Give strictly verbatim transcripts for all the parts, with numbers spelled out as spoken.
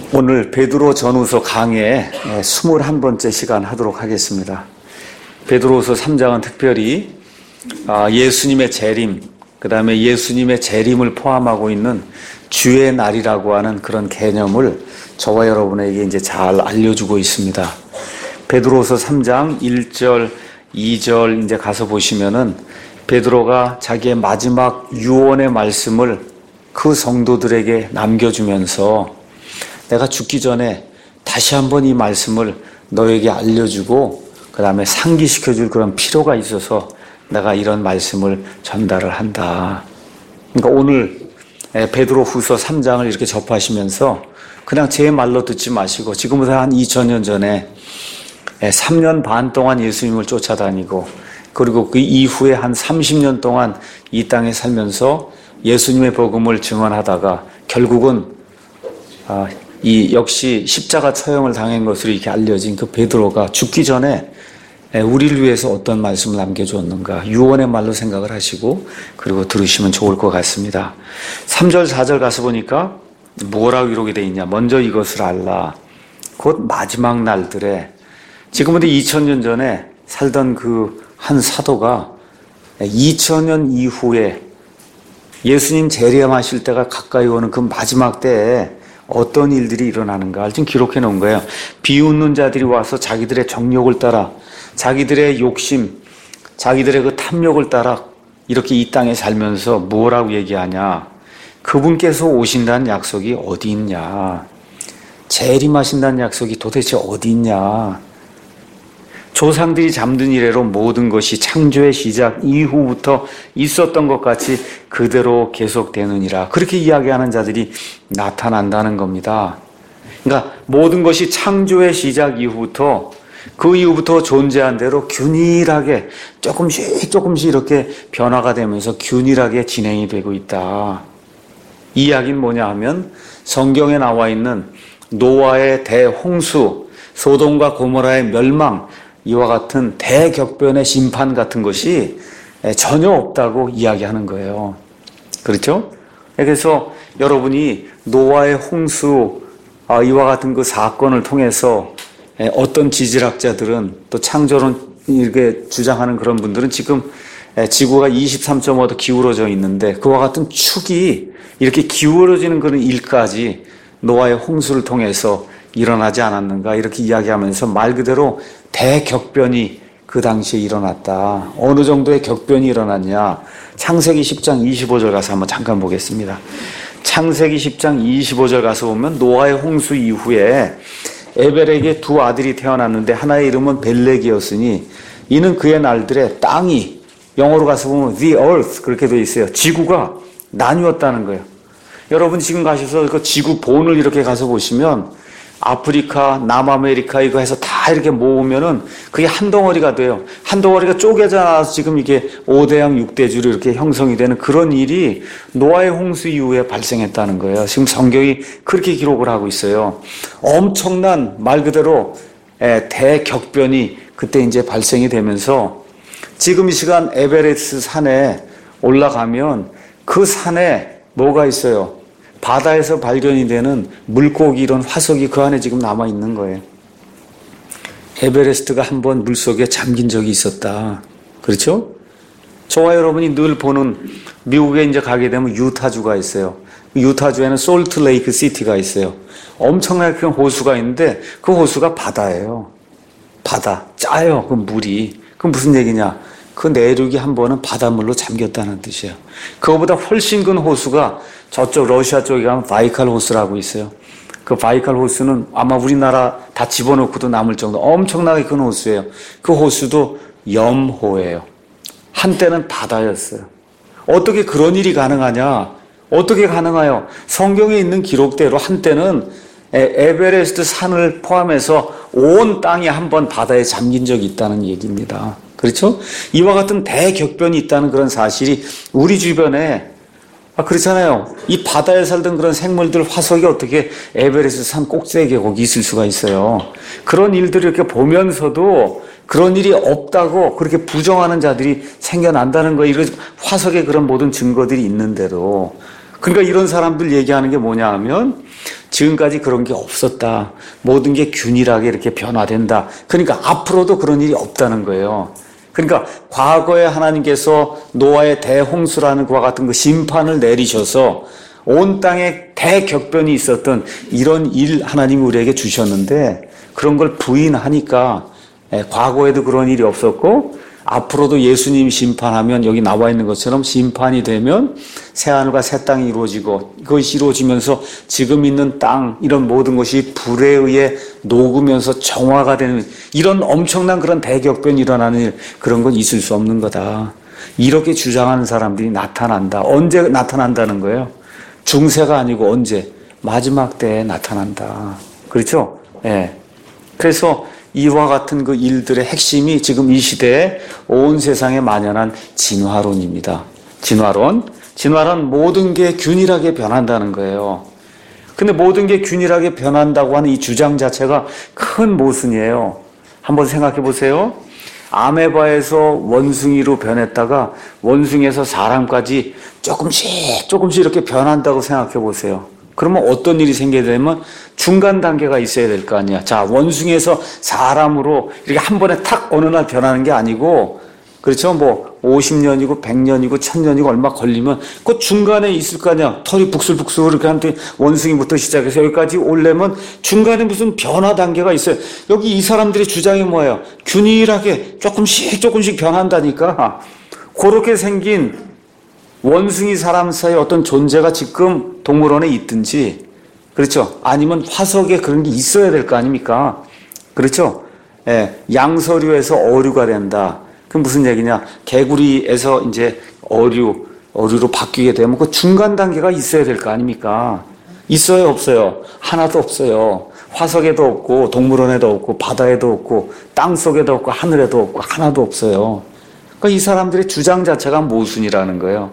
오늘 베드로 전후서 강의 이십일 번째 시간 하도록 하겠습니다. 베드로후서 삼 장은 특별히 예수님의 재림, 그 다음에 예수님의 재림을 포함하고 있는 주의 날이라고 하는 그런 개념을 저와 여러분에게 이제 잘 알려주고 있습니다. 베드로후서 삼 장 일 절, 이 절 이제 가서 보시면은 베드로가 자기의 마지막 유언의 말씀을 그 성도들에게 남겨주면서 내가 죽기 전에 다시 한번 이 말씀을 너에게 알려주고 그 다음에 상기시켜줄 그런 필요가 있어서 내가 이런 말씀을 전달을 한다. 그러니까 오늘 베드로후서 삼 장을 이렇게 접하시면서 그냥 제 말로 듣지 마시고 지금부터 한 이천 년 전에 삼 년 반 동안 예수님을 쫓아다니고 그리고 그 이후에 한 삼십 년 동안 이 땅에 살면서 예수님의 복음을 증언하다가 결국은 이 역시 십자가 처형을 당한 것으로 이렇게 알려진 그 베드로가 죽기 전에 우리를 위해서 어떤 말씀을 남겨주었는가 유언의 말로 생각을 하시고 그리고 들으시면 좋을 것 같습니다. 삼 절 사 절 가서 보니까 뭐라고 이렇게 돼 있냐. 먼저 이것을 알라. 곧 마지막 날들에 지금부터 이천 년 전에 살던 그 한 사도가 이천 년 이후에 예수님 재림하실 때가 가까이 오는 그 마지막 때에 어떤 일들이 일어나는가 지금 기록해 놓은 거예요. 비웃는 자들이 와서 자기들의 정욕을 따라 자기들의 욕심, 자기들의 그 탐욕을 따라 이렇게 이 땅에 살면서 뭐라고 얘기하냐. 그분께서 오신다는 약속이 어디 있냐. 재림하신다는 약속이 도대체 어디 있냐. 조상들이 잠든 이래로 모든 것이 창조의 시작 이후부터 있었던 것 같이 그대로 계속되느니라. 그렇게 이야기하는 자들이 나타난다는 겁니다. 그러니까 모든 것이 창조의 시작 이후부터 그 이후부터 존재한 대로 균일하게 조금씩 조금씩 이렇게 변화가 되면서 균일하게 진행이 되고 있다. 이 이야기는 뭐냐 하면 성경에 나와 있는 노아의 대홍수, 소돔과 고모라의 멸망, 이와 같은 대격변의 심판 같은 것이 전혀 없다고 이야기하는 거예요. 그렇죠? 그래서 여러분이 노아의 홍수, 이와 같은 그 사건을 통해서 어떤 지질학자들은 또 창조론 이렇게 주장하는 그런 분들은 지금 지구가 이십삼 점 오 도 기울어져 있는데 그와 같은 축이 이렇게 기울어지는 그런 일까지 노아의 홍수를 통해서 일어나지 않았는가 이렇게 이야기하면서 말 그대로 대격변이 그 당시에 일어났다. 어느 정도의 격변이 일어났냐. 창세기 십 장 이십오 절 가서 한번 잠깐 보겠습니다. 창세기 십 장 이십오 절 가서 보면 노아의 홍수 이후에 에벨에게 두 아들이 태어났는데 하나의 이름은 벨렉이었으니 이는 그의 날들에 땅이 영어로 가서 보면 the earth 그렇게 되어 있어요. 지구가 나뉘었다는 거예요. 여러분 지금 가셔서 그 지구 본을 이렇게 가서 보시면 아프리카, 남아메리카 이거 해서 다 이렇게 모으면은 그게 한 덩어리가 돼요. 한 덩어리가 쪼개져 나와서 지금 이게 오대양 육대주로 이렇게 형성이 되는 그런 일이 노아의 홍수 이후에 발생했다는 거예요. 지금 성경이 그렇게 기록을 하고 있어요. 엄청난 말 그대로 대격변이 그때 이제 발생이 되면서 지금 이 시간 에베레스트 산에 올라가면 그 산에 뭐가 있어요? 바다에서 발견이 되는 물고기 이런 화석이 그 안에 지금 남아있는 거예요. 에베레스트가 한번 물속에 잠긴 적이 있었다. 그렇죠? 저와 여러분이 늘 보는 미국에 이제 가게 되면 유타주가 있어요. 유타주에는 솔트 레이크 시티가 있어요. 엄청나게 큰 호수가 있는데 그 호수가 바다예요. 바다. 짜요. 그 물이. 그건 무슨 얘기냐? 그 내륙이 한 번은 바닷물로 잠겼다는 뜻이에요. 그거보다 훨씬 큰 호수가 저쪽 러시아 쪽에 가면 바이칼 호수라고 있어요. 그 바이칼 호수는 아마 우리나라 다 집어넣고도 남을 정도 엄청나게 큰 호수예요. 그 호수도 염호예요. 한때는 바다였어요. 어떻게 그런 일이 가능하냐? 어떻게 가능해요? 성경에 있는 기록대로 한때는 에베레스트 산을 포함해서 온 땅이 한 번 바다에 잠긴 적이 있다는 얘기입니다. 그렇죠? 이와 같은 대격변이 있다는 그런 사실이 우리 주변에 아, 그렇잖아요. 이 바다에 살던 그런 생물들 화석이 어떻게 에베레스트 산 꼭대기에 거기 있을 수가 있어요. 그런 일들을 이렇게 보면서도 그런 일이 없다고 그렇게 부정하는 자들이 생겨난다는 거예요. 이런 화석에 그런 모든 증거들이 있는데도. 그러니까 이런 사람들 얘기하는 게 뭐냐 하면 지금까지 그런 게 없었다. 모든 게 균일하게 이렇게 변화된다. 그러니까 앞으로도 그런 일이 없다는 거예요. 그러니까 과거에 하나님께서 노아의 대홍수라는 그와 같은 그 심판을 내리셔서 온 땅에 대격변이 있었던 이런 일 하나님이 우리에게 주셨는데 그런 걸 부인하니까 과거에도 그런 일이 없었고 앞으로도 예수님이 심판하면 여기 나와 있는 것처럼 심판이 되면 새하늘과 새 땅이 이루어지고 그것이 이루어지면서 지금 있는 땅 이런 모든 것이 불에 의해 녹으면서 정화가 되는 이런 엄청난 그런 대격변이 일어나는 일 그런 건 있을 수 없는 거다. 이렇게 주장하는 사람들이 나타난다. 언제 나타난다는 거예요? 중세가 아니고 언제? 마지막 때에 나타난다. 그렇죠? 예. 네. 그래서 이와 같은 그 일들의 핵심이 지금 이 시대에 온 세상에 만연한 진화론입니다. 진화론. 진화론 모든 게 균일하게 변한다는 거예요. 근데 모든 게 균일하게 변한다고 하는 이 주장 자체가 큰 모순이에요. 한번 생각해 보세요. 아메바에서 원숭이로 변했다가 원숭이에서 사람까지 조금씩 조금씩 이렇게 변한다고 생각해 보세요. 그러면 어떤 일이 생겨야 되면 중간 단계가 있어야 될 거 아니야. 자, 원숭이에서 사람으로 이렇게 한 번에 탁 어느 날 변하는 게 아니고, 그렇죠? 뭐 오십 년이고 백 년이고 천 년이고 얼마 걸리면 그 중간에 있을 거 아니야. 털이 북슬북슬 이렇게 한테 원숭이부터 시작해서 여기까지 오려면 중간에 무슨 변화 단계가 있어요. 여기 이 사람들의 주장이 뭐예요? 균일하게 조금씩 조금씩 변한다니까. 그렇게 생긴 원숭이 사람 사이에 어떤 존재가 지금 동물원에 있든지, 그렇죠? 아니면 화석에 그런 게 있어야 될 거 아닙니까? 그렇죠? 예, 양서류에서 어류가 된다. 그게 무슨 얘기냐? 개구리에서 이제 어류, 어류로 바뀌게 되면 그 중간 단계가 있어야 될 거 아닙니까? 있어요, 없어요? 하나도 없어요. 화석에도 없고, 동물원에도 없고, 바다에도 없고, 땅 속에도 없고, 하늘에도 없고, 하나도 없어요. 그러니까 이 사람들의 주장 자체가 모순이라는 거예요.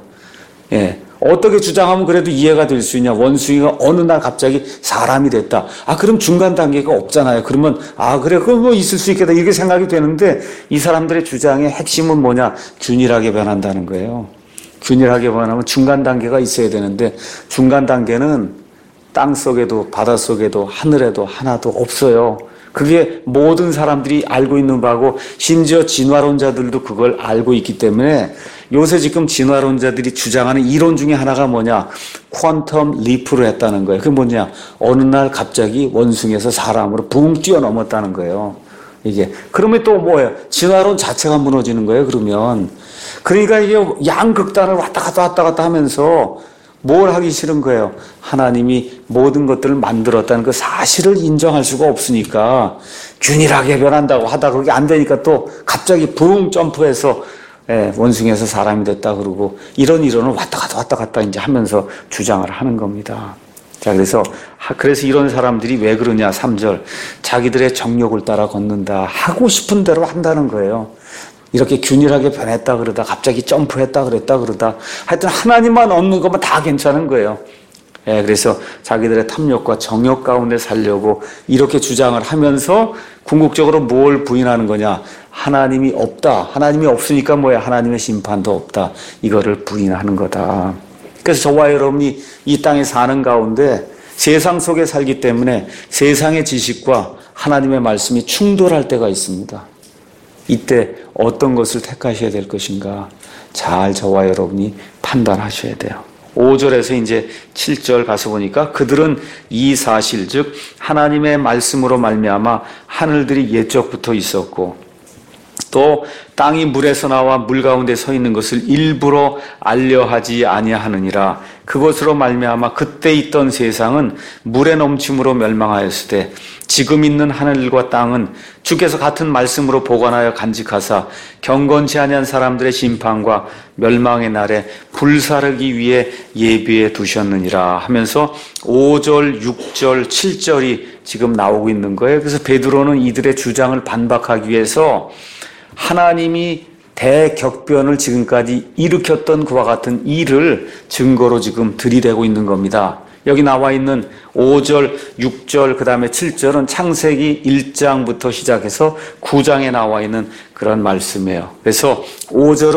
예. 어떻게 주장하면 그래도 이해가 될 수 있냐. 원숭이가 어느 날 갑자기 사람이 됐다. 아, 그럼 중간 단계가 없잖아요. 그러면, 아, 그래, 그럼 뭐 있을 수 있겠다. 이렇게 생각이 되는데, 이 사람들의 주장의 핵심은 뭐냐? 균일하게 변한다는 거예요. 균일하게 변하면 중간 단계가 있어야 되는데, 중간 단계는 땅 속에도, 바다 속에도, 하늘에도 하나도 없어요. 그게 모든 사람들이 알고 있는 바고, 심지어 진화론자들도 그걸 알고 있기 때문에, 요새 지금 진화론자들이 주장하는 이론 중에 하나가 뭐냐? 퀀텀 리프를 했다는 거예요. 그게 뭐냐? 어느 날 갑자기 원숭이에서 사람으로 붕 뛰어넘었다는 거예요. 이게. 그러면 또 뭐예요? 진화론 자체가 무너지는 거예요, 그러면. 그러니까 이게 양극단을 왔다 갔다 왔다 갔다 하면서 뭘 하기 싫은 거예요? 하나님이 모든 것들을 만들었다는 그 사실을 인정할 수가 없으니까 균일하게 변한다고 하다가 그게 안 되니까 또 갑자기 붕 점프해서 예, 원숭이에서 사람이 됐다 그러고 이런 이론을 왔다 갔다 왔다 갔다 이제 하면서 주장을 하는 겁니다. 자, 그래서 그래서 이런 사람들이 왜 그러냐? 삼 절. 자기들의 정욕을 따라 걷는다. 하고 싶은 대로 한다는 거예요. 이렇게 균일하게 변했다 그러다 갑자기 점프했다 그랬다 그러다 하여튼 하나님만 얻는 것만 다 괜찮은 거예요. 예, 그래서 자기들의 탐욕과 정욕 가운데 살려고 이렇게 주장을 하면서 궁극적으로 뭘 부인하는 거냐? 하나님이 없다. 하나님이 없으니까 뭐야? 하나님의 심판도 없다. 이거를 부인하는 거다. 그래서 저와 여러분이 이 땅에 사는 가운데 세상 속에 살기 때문에 세상의 지식과 하나님의 말씀이 충돌할 때가 있습니다. 이때 어떤 것을 택하셔야 될 것인가? 잘 저와 여러분이 판단하셔야 돼요. 오 절에서 이제 칠 절 가서 보니까 그들은 이 사실 즉 하나님의 말씀으로 말미암아 하늘들이 옛적부터 있었고 또 땅이 물에서 나와 물 가운데 서 있는 것을 일부러 알려하지 아니하느니라. 그것으로 말미암아 그때 있던 세상은 물의 넘침으로 멸망하였으되 지금 있는 하늘과 땅은 주께서 같은 말씀으로 보관하여 간직하사 경건치 아니한 사람들의 심판과 멸망의 날에 불사르기 위해 예비해 두셨느니라 하면서 오 절, 육 절, 칠 절이 지금 나오고 있는 거예요. 그래서 베드로는 이들의 주장을 반박하기 위해서 하나님이 대격변을 지금까지 일으켰던 그와 같은 일을 증거로 지금 들이대고 있는 겁니다. 여기 나와 있는 오 절, 육 절, 그 다음에 칠 절은 창세기 일 장부터 시작해서 구 장에 나와 있는 그런 말씀이에요. 그래서 오 절은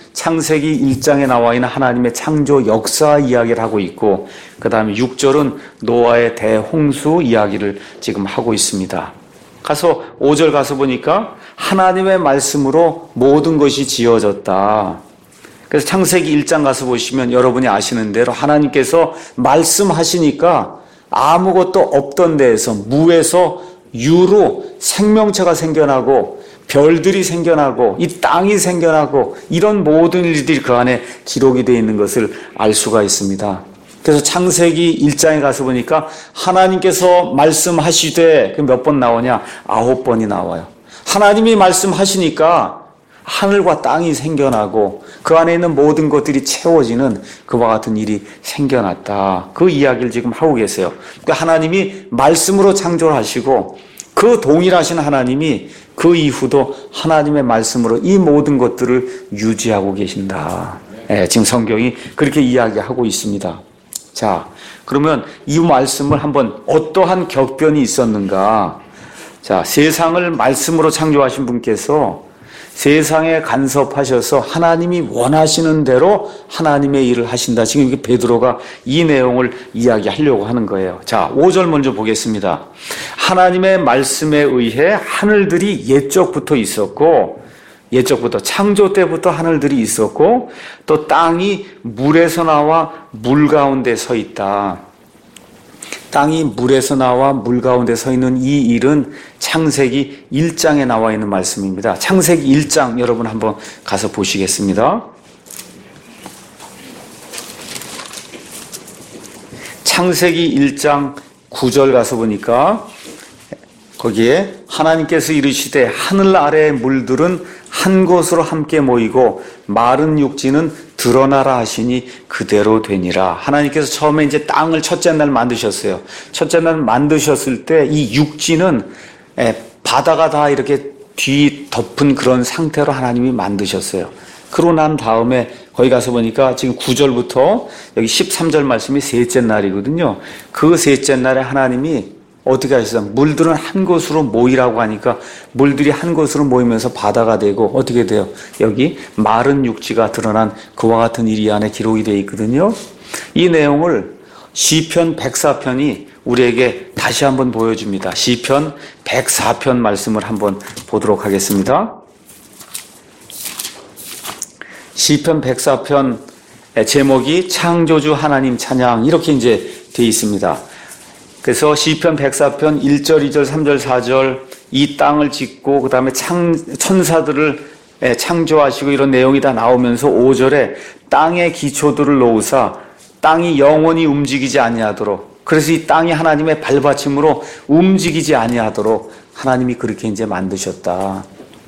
창세기 일 장에 나와 있는 하나님의 창조 역사 이야기를 하고 있고, 그 다음에 육 절은 노아의 대홍수 이야기를 지금 하고 있습니다. 가서 오 절 가서 보니까 하나님의 말씀으로 모든 것이 지어졌다. 그래서 창세기 일 장 가서 보시면 여러분이 아시는 대로 하나님께서 말씀하시니까 아무것도 없던 데에서, 무에서 유로 생명체가 생겨나고 별들이 생겨나고 이 땅이 생겨나고 이런 모든 일들이 그 안에 기록이 되어 있는 것을 알 수가 있습니다. 그래서 창세기 일 장에 가서 보니까 하나님께서 말씀하시되, 그 몇 번 나오냐? 아홉 번이 나와요. 하나님이 말씀하시니까 하늘과 땅이 생겨나고 그 안에 있는 모든 것들이 채워지는 그와 같은 일이 생겨났다. 그 이야기를 지금 하고 계세요. 그러니까 하나님이 말씀으로 창조를 하시고 그 동일하신 하나님이 그 이후도 하나님의 말씀으로 이 모든 것들을 유지하고 계신다. 네, 지금 성경이 그렇게 이야기하고 있습니다. 자, 그러면 이 말씀을 한번 어떠한 격변이 있었는가? 자, 세상을 말씀으로 창조하신 분께서 세상에 간섭하셔서 하나님이 원하시는 대로 하나님의 일을 하신다. 지금 이게 베드로가 이 내용을 이야기하려고 하는 거예요. 자, 오 절 먼저 보겠습니다. 하나님의 말씀에 의해 하늘들이 옛적부터 있었고, 옛적부터 창조 때부터 하늘들이 있었고, 또 땅이 물에서 나와 물 가운데 서 있다. 땅이 물에서 나와 물 가운데 서 있는 이 일은 창세기 일 장에 나와 있는 말씀입니다. 창세기 일 장 여러분 한번 가서 보시겠습니다. 창세기 일 장 구 절 가서 보니까 거기에 하나님께서 이르시되 하늘 아래의 물들은 한 곳으로 함께 모이고 마른 육지는 드러나라 하시니 그대로 되니라. 하나님께서 처음에 이제 땅을 첫째 날 만드셨어요. 첫째 날 만드셨을 때 이 육지는 바다가 다 이렇게 뒤 덮은 그런 상태로 하나님이 만드셨어요. 그러고 난 다음에 거기 가서 보니까 지금 구 절부터 여기 십삼 절 말씀이 셋째 날이거든요. 그 셋째 날에 하나님이 어떻게 하셨어요? 물들은 한 곳으로 모이라고 하니까 물들이 한 곳으로 모이면서 바다가 되고 어떻게 돼요? 여기 마른 육지가 드러난 그와 같은 일이 안에 기록이 되어 있거든요. 이 내용을 시편 백사 편이 우리에게 다시 한번 보여줍니다. 시편 백사 편 말씀을 한번 보도록 하겠습니다. 시편 백사 편 제목이 창조주 하나님 찬양 이렇게 이제 되어 있습니다. 그래서 시편 백사 편 일 절, 이 절, 삼 절, 사 절 이 땅을 짓고 그 다음에 창, 천사들을 창조하시고 이런 내용이 다 나오면서 오 절에 땅의 기초들을 놓으사 땅이 영원히 움직이지 아니하도록, 그래서 이 땅이 하나님의 발받침으로 움직이지 아니하도록 하나님이 그렇게 이제 만드셨다.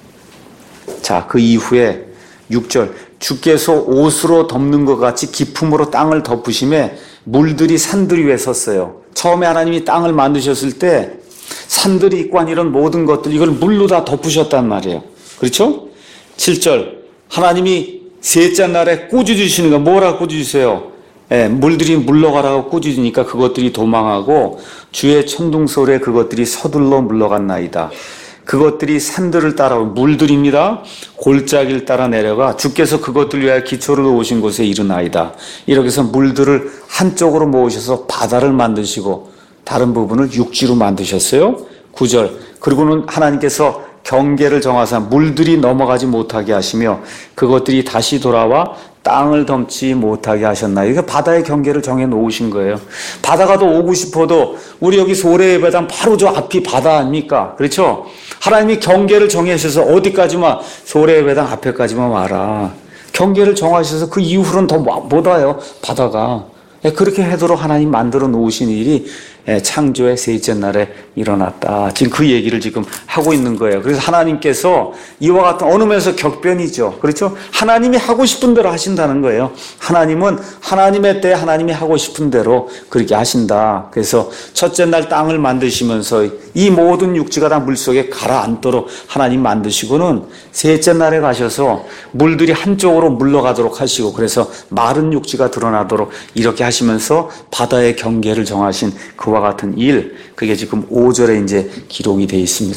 자, 그 이후에 육 절 주께서 옷으로 덮는 것 같이 기품으로 땅을 덮으심에 물들이 산들 위에 섰어요. 처음에 하나님이 땅을 만드셨을 때 산들이 있고 한 이런 모든 것들 이걸 물로 다 덮으셨단 말이에요. 그렇죠? 칠 절 하나님이 셋째 날에 꾸짖으시는 거 뭐라 꾸짖으세요? 예, 물들이 물러가라고 꾸짖으니까 그것들이 도망하고 주의 천둥 소리에 그것들이 서둘러 물러갔나이다. 그것들이 산들을 따라 물들입니다. 골짜기를 따라 내려가 주께서 그것들 위하여 기초를 놓으신 곳에 이르나이다. 이렇게 해서 물들을 한쪽으로 모으셔서 바다를 만드시고 다른 부분을 육지로 만드셨어요. 구 절 그리고는 하나님께서 경계를 정하사 물들이 넘어가지 못하게 하시며 그것들이 다시 돌아와 땅을 덮지 못하게 하셨나요? 이게 바다의 경계를 정해 놓으신 거예요. 바다가 더 오고 싶어도 우리 여기 소래예배당 바로 저 앞이 바다 아닙니까? 그렇죠? 하나님이 경계를 정하셔서 어디까지만 소래예배당 앞에까지만 와라. 경계를 정하셔서 그 이후로는 더 못 와요. 바다가. 그렇게 하도록 하나님 만들어 놓으신 일이 창조의 셋째 날에 일어났다. 지금 그 얘기를 지금 하고 있는 거예요. 그래서 하나님께서 이와 같은 어느 면에서 격변이죠. 그렇죠? 하나님이 하고 싶은 대로 하신다는 거예요. 하나님은 하나님의 때 하나님이 하고 싶은 대로 그렇게 하신다. 그래서 첫째 날 땅을 만드시면서 이 모든 육지가 다 물속에 가라앉도록 하나님 만드시고는 셋째 날에 가셔서 물들이 한쪽으로 물러가도록 하시고 그래서 마른 육지가 드러나도록 이렇게 하시면서 바다의 경계를 정하신 그와 같은 일, 그게 지금 오 절에 이제 기록이 되어 있습니다.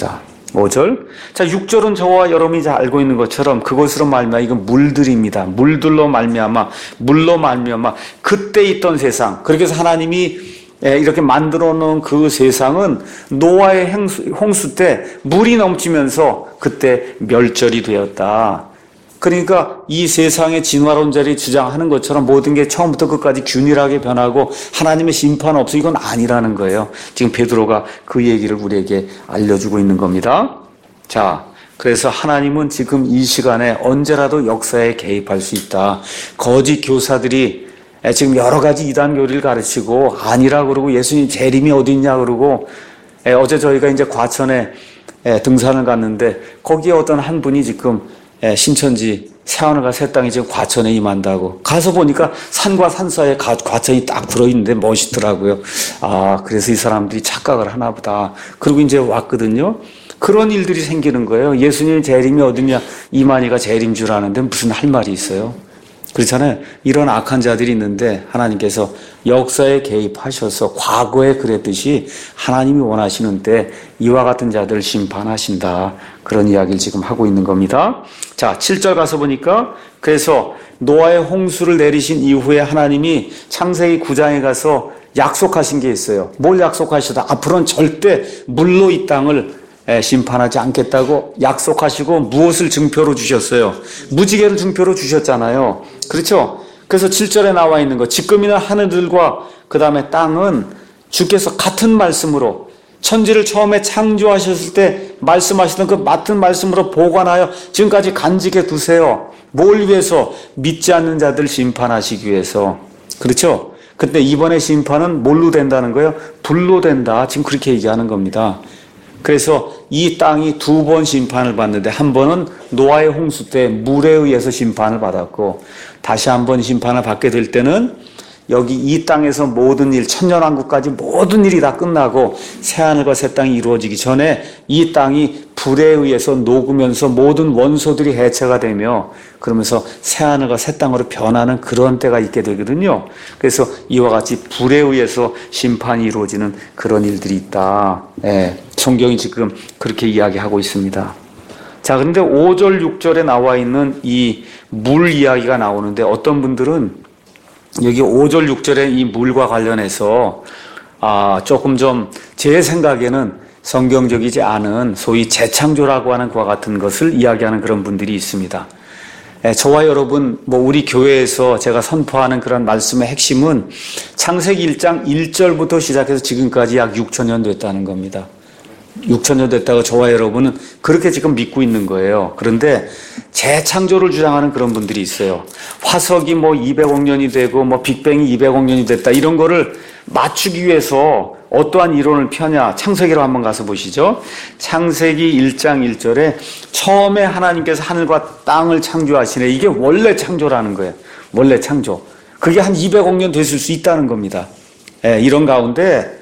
오 절. 자, 육 절은 저와 여러분이 잘 알고 있는 것처럼 그것으로 말미암아 이건 물들입니다. 물들로 말미암아 물로 말미암아 그때 있던 세상. 그렇게 해서 하나님이 이렇게 만들어 놓은 그 세상은 노아의 홍수 때 물이 넘치면서 그때 멸절이 되었다. 그러니까 이 세상의 진화론자들이 주장하는 것처럼 모든 게 처음부터 끝까지 균일하게 변하고 하나님의 심판 없어 이건 아니라는 거예요. 지금 베드로가 그 얘기를 우리에게 알려주고 있는 겁니다. 자, 그래서 하나님은 지금 이 시간에 언제라도 역사에 개입할 수 있다. 거짓 교사들이 지금 여러 가지 이단 교리를 가르치고 아니라 그러고 예수님 재림이 어디 있냐 그러고 어제 저희가 이제 과천에 등산을 갔는데 거기에 어떤 한 분이 지금 신천지 새하늘과 새 땅이 지금 과천에 임한다고 가서 보니까 산과 산 사이에 과천이 딱 들어있는데 멋있더라고요. 아, 그래서 이 사람들이 착각을 하나 보다. 그리고 이제 왔거든요. 그런 일들이 생기는 거예요. 예수님 재림이 어디냐, 이만희가 재림 줄 아는데 무슨 할 말이 있어요. 그렇잖아요. 이런 악한 자들이 있는데 하나님께서 역사에 개입하셔서 과거에 그랬듯이 하나님이 원하시는 때 이와 같은 자들을 심판하신다. 그런 이야기를 지금 하고 있는 겁니다. 자, 칠 절 가서 보니까 그래서 노아의 홍수를 내리신 이후에 하나님이 창세기 구 장에 가서 약속하신 게 있어요. 뭘 약속하시다? 앞으로는 절대 물로 이 땅을 심판하지 않겠다고 약속하시고 무엇을 증표로 주셨어요? 무지개를 증표로 주셨잖아요. 그렇죠? 그래서 칠 절에 나와 있는 거, 지금이나 하늘들과 그 다음에 땅은 주께서 같은 말씀으로 천지를 처음에 창조하셨을 때 말씀하시던 그 맡은 말씀으로 보관하여 지금까지 간직해 두세요. 뭘 위해서? 믿지 않는 자들 심판하시기 위해서. 그렇죠? 근데 이번에 심판은 뭘로 된다는 거예요? 불로 된다. 지금 그렇게 얘기하는 겁니다. 그래서 이 땅이 두 번 심판을 받는데 한 번은 노아의 홍수 때 물에 의해서 심판을 받았고 다시 한 번 심판을 받게 될 때는 여기 이 땅에서 모든 일, 천년왕국까지 모든 일이 다 끝나고 새하늘과 새 땅이 이루어지기 전에 이 땅이 불에 의해서 녹으면서 모든 원소들이 해체가 되며 그러면서 새하늘과 새 땅으로 변하는 그런 때가 있게 되거든요. 그래서 이와 같이 불에 의해서 심판이 이루어지는 그런 일들이 있다. 예, 성경이 지금 그렇게 이야기하고 있습니다. 자, 그런데 오 절, 육 절에 나와 있는 이 물 이야기가 나오는데 어떤 분들은 여기 오 절, 육 절에 이 물과 관련해서 아, 조금 좀 제 생각에는 성경적이지 않은 소위 재창조라고 하는 그와 같은 것을 이야기하는 그런 분들이 있습니다. 예, 저와 여러분, 뭐 우리 교회에서 제가 선포하는 그런 말씀의 핵심은 창세기 일 장 일 절부터 시작해서 지금까지 약 육천 년 됐다는 겁니다. 육천 년 됐다고 저와 여러분은 그렇게 지금 믿고 있는 거예요. 그런데 재창조를 주장하는 그런 분들이 있어요. 화석이 뭐 이백억 년이 되고 뭐 빅뱅이 이백억 년이 됐다 이런 거를 맞추기 위해서 어떠한 이론을 펴냐. 창세기로 한번 가서 보시죠. 창세기 일 장 일 절에 처음에 하나님께서 하늘과 땅을 창조하시네. 이게 원래 창조라는 거예요. 원래 창조. 그게 한 이백억 년 됐을 수 있다는 겁니다. 예, 이런 가운데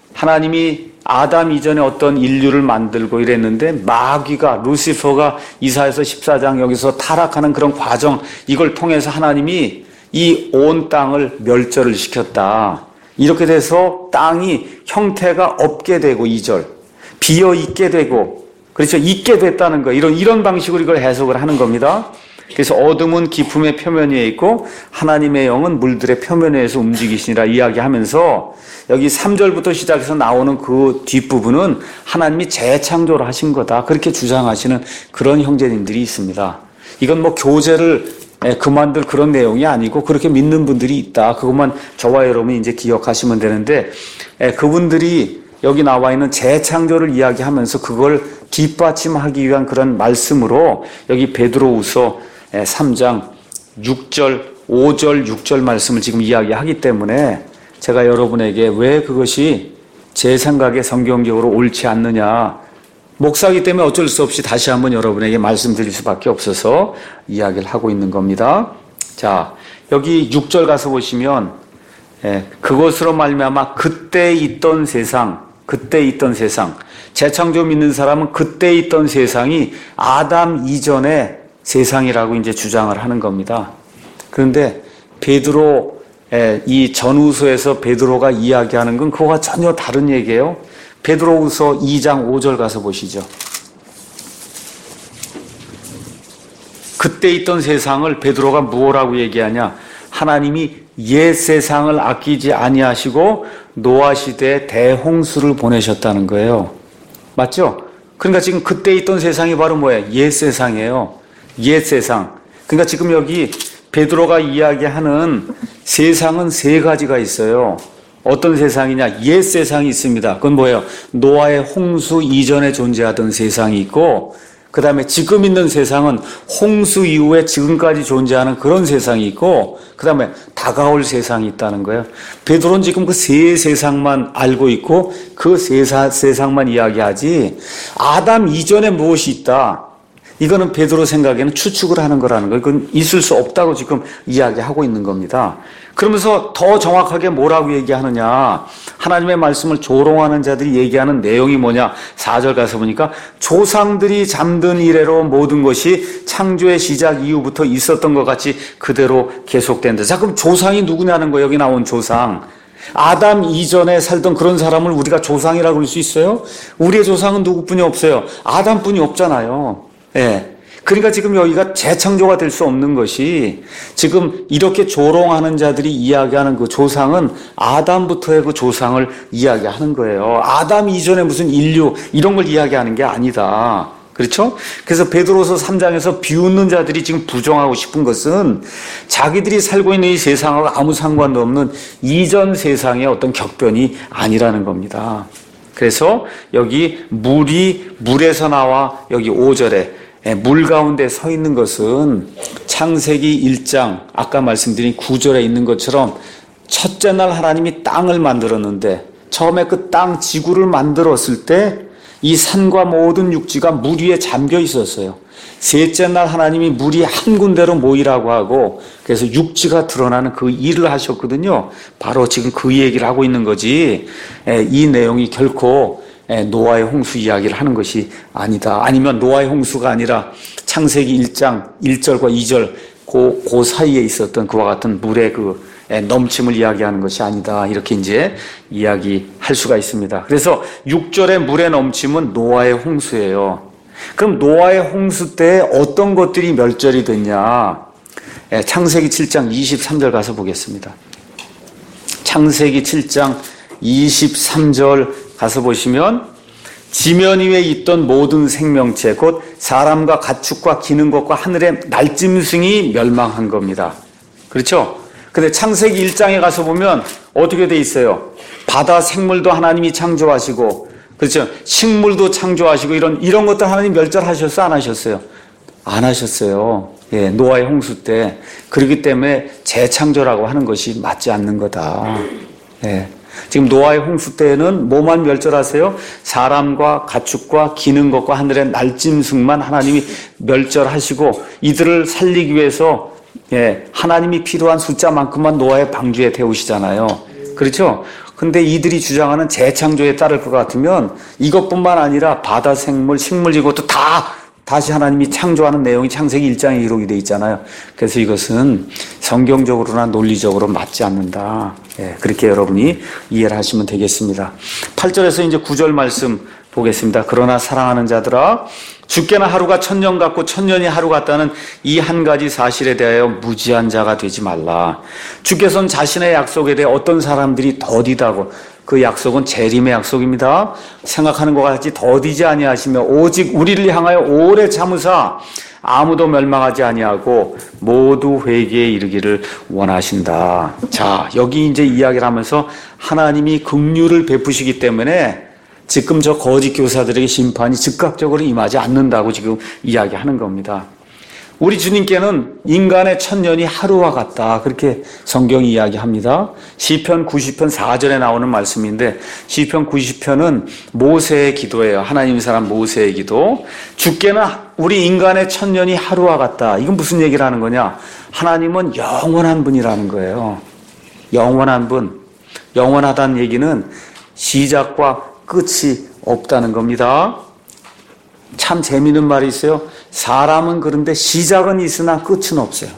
하나님이 아담 이전에 어떤 인류를 만들고 이랬는데 마귀가 루시퍼가 이사야서 십사 장 여기서 타락하는 그런 과정 이걸 통해서 하나님이 이 온 땅을 멸절을 시켰다. 이렇게 돼서 땅이 형태가 없게 되고 이 절 비어 있게 되고 그렇죠. 있게 됐다는 거 이런 이런 방식으로 이걸 해석을 하는 겁니다. 그래서 어둠은 깊음의 표면 위에 있고 하나님의 영은 물들의 표면 위에서 움직이시니라 이야기하면서 여기 삼 절부터 시작해서 나오는 그 뒷부분은 하나님이 재창조를 하신 거다. 그렇게 주장하시는 그런 형제님들이 있습니다. 이건 뭐 교제를 그만둘 그런 내용이 아니고 그렇게 믿는 분들이 있다. 그것만 저와 여러분이 이제 기억하시면 되는데 그분들이 여기 나와 있는 재창조를 이야기하면서 그걸 뒷받침하기 위한 그런 말씀으로 여기 베드로후서 삼 장 육 절, 오 절, 육 절 말씀을 지금 이야기하기 때문에 제가 여러분에게 왜 그것이 제 생각에 성경적으로 옳지 않느냐 목사이기 때문에 어쩔 수 없이 다시 한번 여러분에게 말씀드릴 수밖에 없어서 이야기를 하고 있는 겁니다. 자, 여기 육 절 가서 보시면 예, 그것으로 말미암아 그때 있던 세상 그때 있던 세상 재창조 믿는 사람은 그때 있던 세상이 아담 이전의 세상이라고 이제 주장을 하는 겁니다. 그런데 베드로 이 전후서에서 베드로가 이야기하는 건 그거와 전혀 다른 얘기예요. 베드로후서 이 장 오 절 가서 보시죠. 그때 있던 세상을 베드로가 무엇라고 얘기하냐? 하나님이 옛 세상을 아끼지 아니하시고 노아 시대에 대홍수를 보내셨다는 거예요. 맞죠? 그러니까 지금 그때 있던 세상이 바로 뭐예요? 옛 세상이에요. 옛 세상. 그러니까 지금 여기 베드로가 이야기하는 세상은 세 가지가 있어요. 어떤 세상이냐? 옛 세상이 있습니다. 그건 뭐예요? 노아의 홍수 이전에 존재하던 세상이 있고, 그 다음에 지금 있는 세상은 홍수 이후에 지금까지 존재하는 그런 세상이 있고, 그 다음에 다가올 세상이 있다는 거예요. 베드로는 지금 그 세 세상만 알고 있고 그 세 세상만 이야기하지, 아담 이전에 무엇이 있다, 이거는 베드로 생각에는 추측을 하는 거라는 거예요. 그건 있을 수 없다고 지금 이야기하고 있는 겁니다. 그러면서 더 정확하게 뭐라고 얘기하느냐, 하나님의 말씀을 조롱하는 자들이 얘기하는 내용이 뭐냐, 사 절 가서 보니까 조상들이 잠든 이래로 모든 것이 창조의 시작 이후부터 있었던 것 같이 그대로 계속된다. 자, 그럼 조상이 누구냐는 거예요. 여기 나온 조상. 아담 이전에 살던 그런 사람을 우리가 조상이라고 그럴 수 있어요? 우리의 조상은 누구뿐이 없어요. 아담뿐이 없잖아요. 예. 그러니까 지금 여기가 재창조가 될 수 없는 것이, 지금 이렇게 조롱하는 자들이 이야기하는 그 조상은 아담부터의 그 조상을 이야기하는 거예요. 아담 이전에 무슨 인류 이런 걸 이야기하는 게 아니다. 그렇죠? 그래서 베드로서 삼 장에서 비웃는 자들이 지금 부정하고 싶은 것은 자기들이 살고 있는 이 세상하고 아무 상관도 없는 이전 세상의 어떤 격변이 아니라는 겁니다. 그래서 여기 물이 물에서 나와 여기 오 절에 물 가운데 서 있는 것은 창세기 일 장 아까 말씀드린 구 절에 있는 것처럼 첫째 날 하나님이 땅을 만들었는데 처음에 그 땅 지구를 만들었을 때 이 산과 모든 육지가 물 위에 잠겨 있었어요. 셋째 날 하나님이 물이 한 군데로 모이라고 하고 그래서 육지가 드러나는 그 일을 하셨거든요. 바로 지금 그 얘기를 하고 있는 거지, 이 내용이 결코 노아의 홍수 이야기를 하는 것이 아니다. 아니면 노아의 홍수가 아니라 창세기 일 장 일 절과 이 절 그, 그 사이에 있었던 그와 같은 물의 그 넘침을 이야기하는 것이 아니다. 이렇게 이제 이야기할 수가 있습니다. 그래서 육 절의 물의 넘침은 노아의 홍수예요. 그럼 노아의 홍수 때 어떤 것들이 멸절이 됐냐? 창세기 칠 장 이십삼 절 가서 보겠습니다. 창세기 칠 장 이십삼 절 가서 보시면 지면 위에 있던 모든 생명체 곧 사람과 가축과 기는 것과 하늘의 날짐승이 멸망한 겁니다. 그렇죠? 근데 창세기 일 장에 가서 보면 어떻게 돼 있어요? 바다 생물도 하나님이 창조하시고, 그렇죠? 식물도 창조하시고 이런 이런 것들 하나님 멸절하셨어요? 안 하셨어요? 안 하셨어요. 예, 노아의 홍수 때. 그렇기 때문에 재창조라고 하는 것이 맞지 않는 거다. 예. 지금 노아의 홍수 때에는 뭐만 멸절하세요? 사람과 가축과 기는 것과 하늘의 날짐승만 하나님이 멸절하시고 이들을 살리기 위해서 예, 하나님이 필요한 숫자만큼만 노아의 방주에 태우시잖아요. 그렇죠? 근데 이들이 주장하는 재창조에 따를 것 같으면 이것뿐만 아니라 바다 생물, 식물 이것도 다 다시 하나님이 창조하는 내용이 창세기 일 장에 기록이 되어 있잖아요. 그래서 이것은 성경적으로나 논리적으로 맞지 않는다. 예, 그렇게 여러분이 이해를 하시면 되겠습니다. 팔 절에서 이제 구 절 말씀 보겠습니다. 그러나 사랑하는 자들아, 주께나 하루가 천년 같고 천년이 하루 같다는 이 한 가지 사실에 대하여 무지한 자가 되지 말라. 주께서는 자신의 약속에 대해 어떤 사람들이 더디다고, 그 약속은 재림의 약속입니다. 생각하는 것 같이 더디지 아니하시며 오직 우리를 향하여 오래 참으사 아무도 멸망하지 아니하고 모두 회개에 이르기를 원하신다. 자, 여기 이제 이야기를 하면서 하나님이 긍휼을 베푸시기 때문에 지금 저 거짓 교사들에게 심판이 즉각적으로 임하지 않는다고 지금 이야기하는 겁니다. 우리 주님께는 인간의 천년이 하루와 같다. 그렇게 성경이 이야기합니다. 시편 구십 편 사 절에 나오는 말씀인데, 시편 구십 편은 모세의 기도예요. 하나님의 사람 모세의 기도. 주께는 우리 인간의 천년이 하루와 같다. 이건 무슨 얘기를 하는 거냐? 하나님은 영원한 분이라는 거예요. 영원한 분. 영원하다는 얘기는 시작과 끝이 없다는 겁니다. 참 재미있는 말이 있어요. 사람은 그런데 시작은 있으나 끝은 없어요.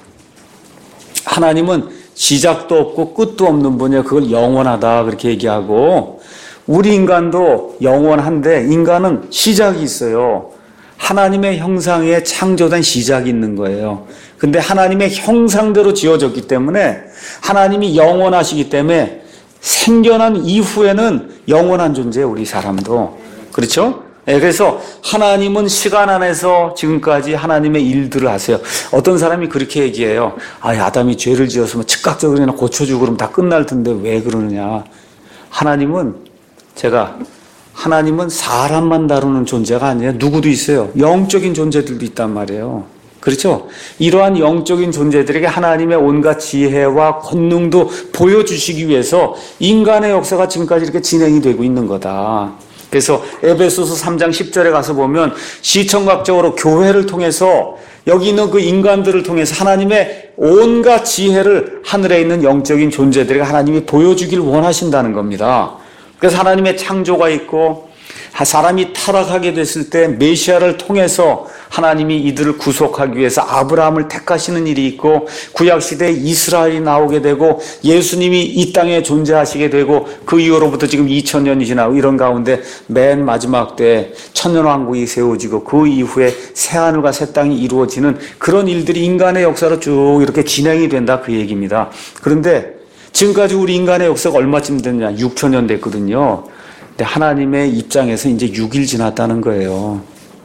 하나님은 시작도 없고 끝도 없는 분이에요. 그걸 영원하다 그렇게 얘기하고, 우리 인간도 영원한데 인간은 시작이 있어요. 하나님의 형상에 창조된 시작이 있는 거예요. 근데 하나님의 형상대로 지어졌기 때문에 하나님이 영원하시기 때문에 생겨난 이후에는 영원한 존재예요, 우리 사람도. 그렇죠? 네, 그래서 하나님은 시간 안에서 지금까지 하나님의 일들을 하세요. 어떤 사람이 그렇게 얘기해요. 아, 아담이 죄를 지었으면 즉각적으로 고쳐주고 그러면 다 끝날 텐데 왜 그러느냐. 하나님은 제가 하나님은 사람만 다루는 존재가 아니에요. 누구도 있어요. 영적인 존재들도 있단 말이에요. 그렇죠? 이러한 영적인 존재들에게 하나님의 온갖 지혜와 권능도 보여주시기 위해서 인간의 역사가 지금까지 이렇게 진행이 되고 있는 거다. 그래서 에베소서 삼 장 십 절에 가서 보면 시청각적으로 교회를 통해서 여기 있는 그 인간들을 통해서 하나님의 온갖 지혜를 하늘에 있는 영적인 존재들에게 하나님이 보여주길 원하신다는 겁니다. 그래서 하나님의 창조가 있고 사람이 타락하게 됐을 때 메시아를 통해서 하나님이 이들을 구속하기 위해서 아브라함을 택하시는 일이 있고 구약시대에 이스라엘이 나오게 되고 예수님이 이 땅에 존재하시게 되고 그 이후로부터 지금 이천 년이 지나고 이런 가운데 맨 마지막 때 천년왕국이 세워지고 그 이후에 새하늘과 새 땅이 이루어지는 그런 일들이 인간의 역사로 쭉 이렇게 진행이 된다, 그 얘기입니다. 그런데 지금까지 우리 인간의 역사가 얼마쯤 됐냐? 육천 년 됐거든요. 근데 하나님의 입장에서 이제 육 일 지났다는 거예요.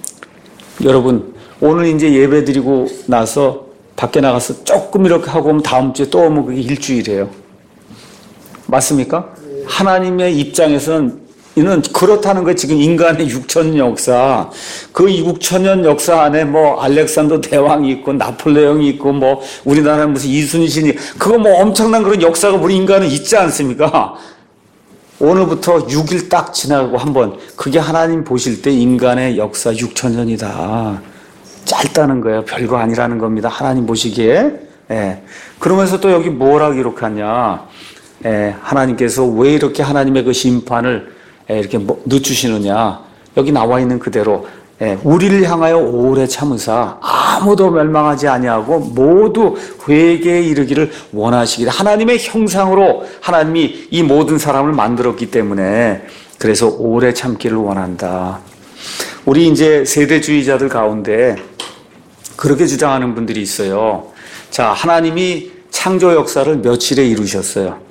여러분, 오늘 이제 예배 드리고 나서 밖에 나가서 조금 이렇게 하고 오면 다음 주에 또 오면 그게 일주일이에요. 맞습니까? 하나님의 입장에서는 이는 그렇다는 거예요. 지금 인간의 육천 년 역사, 그 육천 년 역사 안에 뭐 알렉산더 대왕이 있고 나폴레옹이 있고 뭐 우리나라 무슨 이순신이, 그거 뭐 엄청난 그런 역사가 우리 인간은 있지 않습니까? 오늘부터 육 일 딱 지나고 한번, 그게 하나님 보실 때 인간의 역사 육천 년이다. 짧다는 거예요. 별거 아니라는 겁니다. 하나님 보시기에. 예. 그러면서 또 여기 뭐라고 기록하냐. 예. 하나님께서 왜 이렇게 하나님의 그 심판을 예, 이렇게 늦추시느냐. 여기 나와 있는 그대로 예, 우리를 향하여 오래 참으사 아무도 멸망하지 아니하고 모두 회개에 이르기를 원하시기를. 하나님의 형상으로 하나님이 이 모든 사람을 만들었기 때문에 그래서 오래 참기를 원한다. 우리 이제 세대주의자들 가운데 그렇게 주장하는 분들이 있어요. 자, 하나님이 창조 역사를 며칠에 이루셨어요.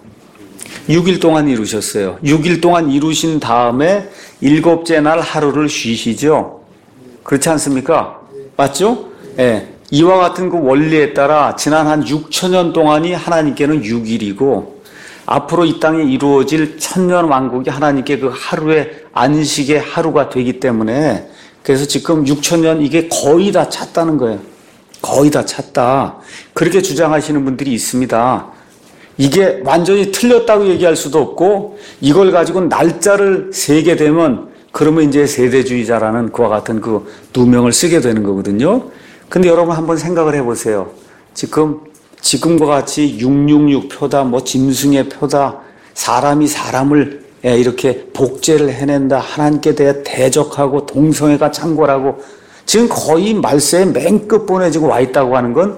육 일 동안 이루셨어요. 육 일 동안 이루신 다음에 일곱째 날 하루를 쉬시죠. 그렇지 않습니까? 맞죠? 예. 이와 같은 그 원리에 따라 지난 한 육천 년 동안이 하나님께는 육 일이고 앞으로 이 땅에 이루어질 천년 왕국이 하나님께 그 하루의 안식의 하루가 되기 때문에 그래서 지금 육천 년 이게 거의 다 찼다는 거예요. 거의 다 찼다. 그렇게 주장하시는 분들이 있습니다. 이게 완전히 틀렸다고 얘기할 수도 없고 이걸 가지고 날짜를 세게 되면 그러면 이제 세대주의자라는 그와 같은 그 누명을 쓰게 되는 거거든요. 근데 여러분 한번 생각을 해보세요. 지금, 지금과 같이 육육육 표다, 뭐 짐승의 표다, 사람이 사람을 이렇게 복제를 해낸다, 하나님께 대해 대적하고 동성애가 창궐하고 지금 거의 말세의 맨 끝본에 지금 와 있다고 하는 건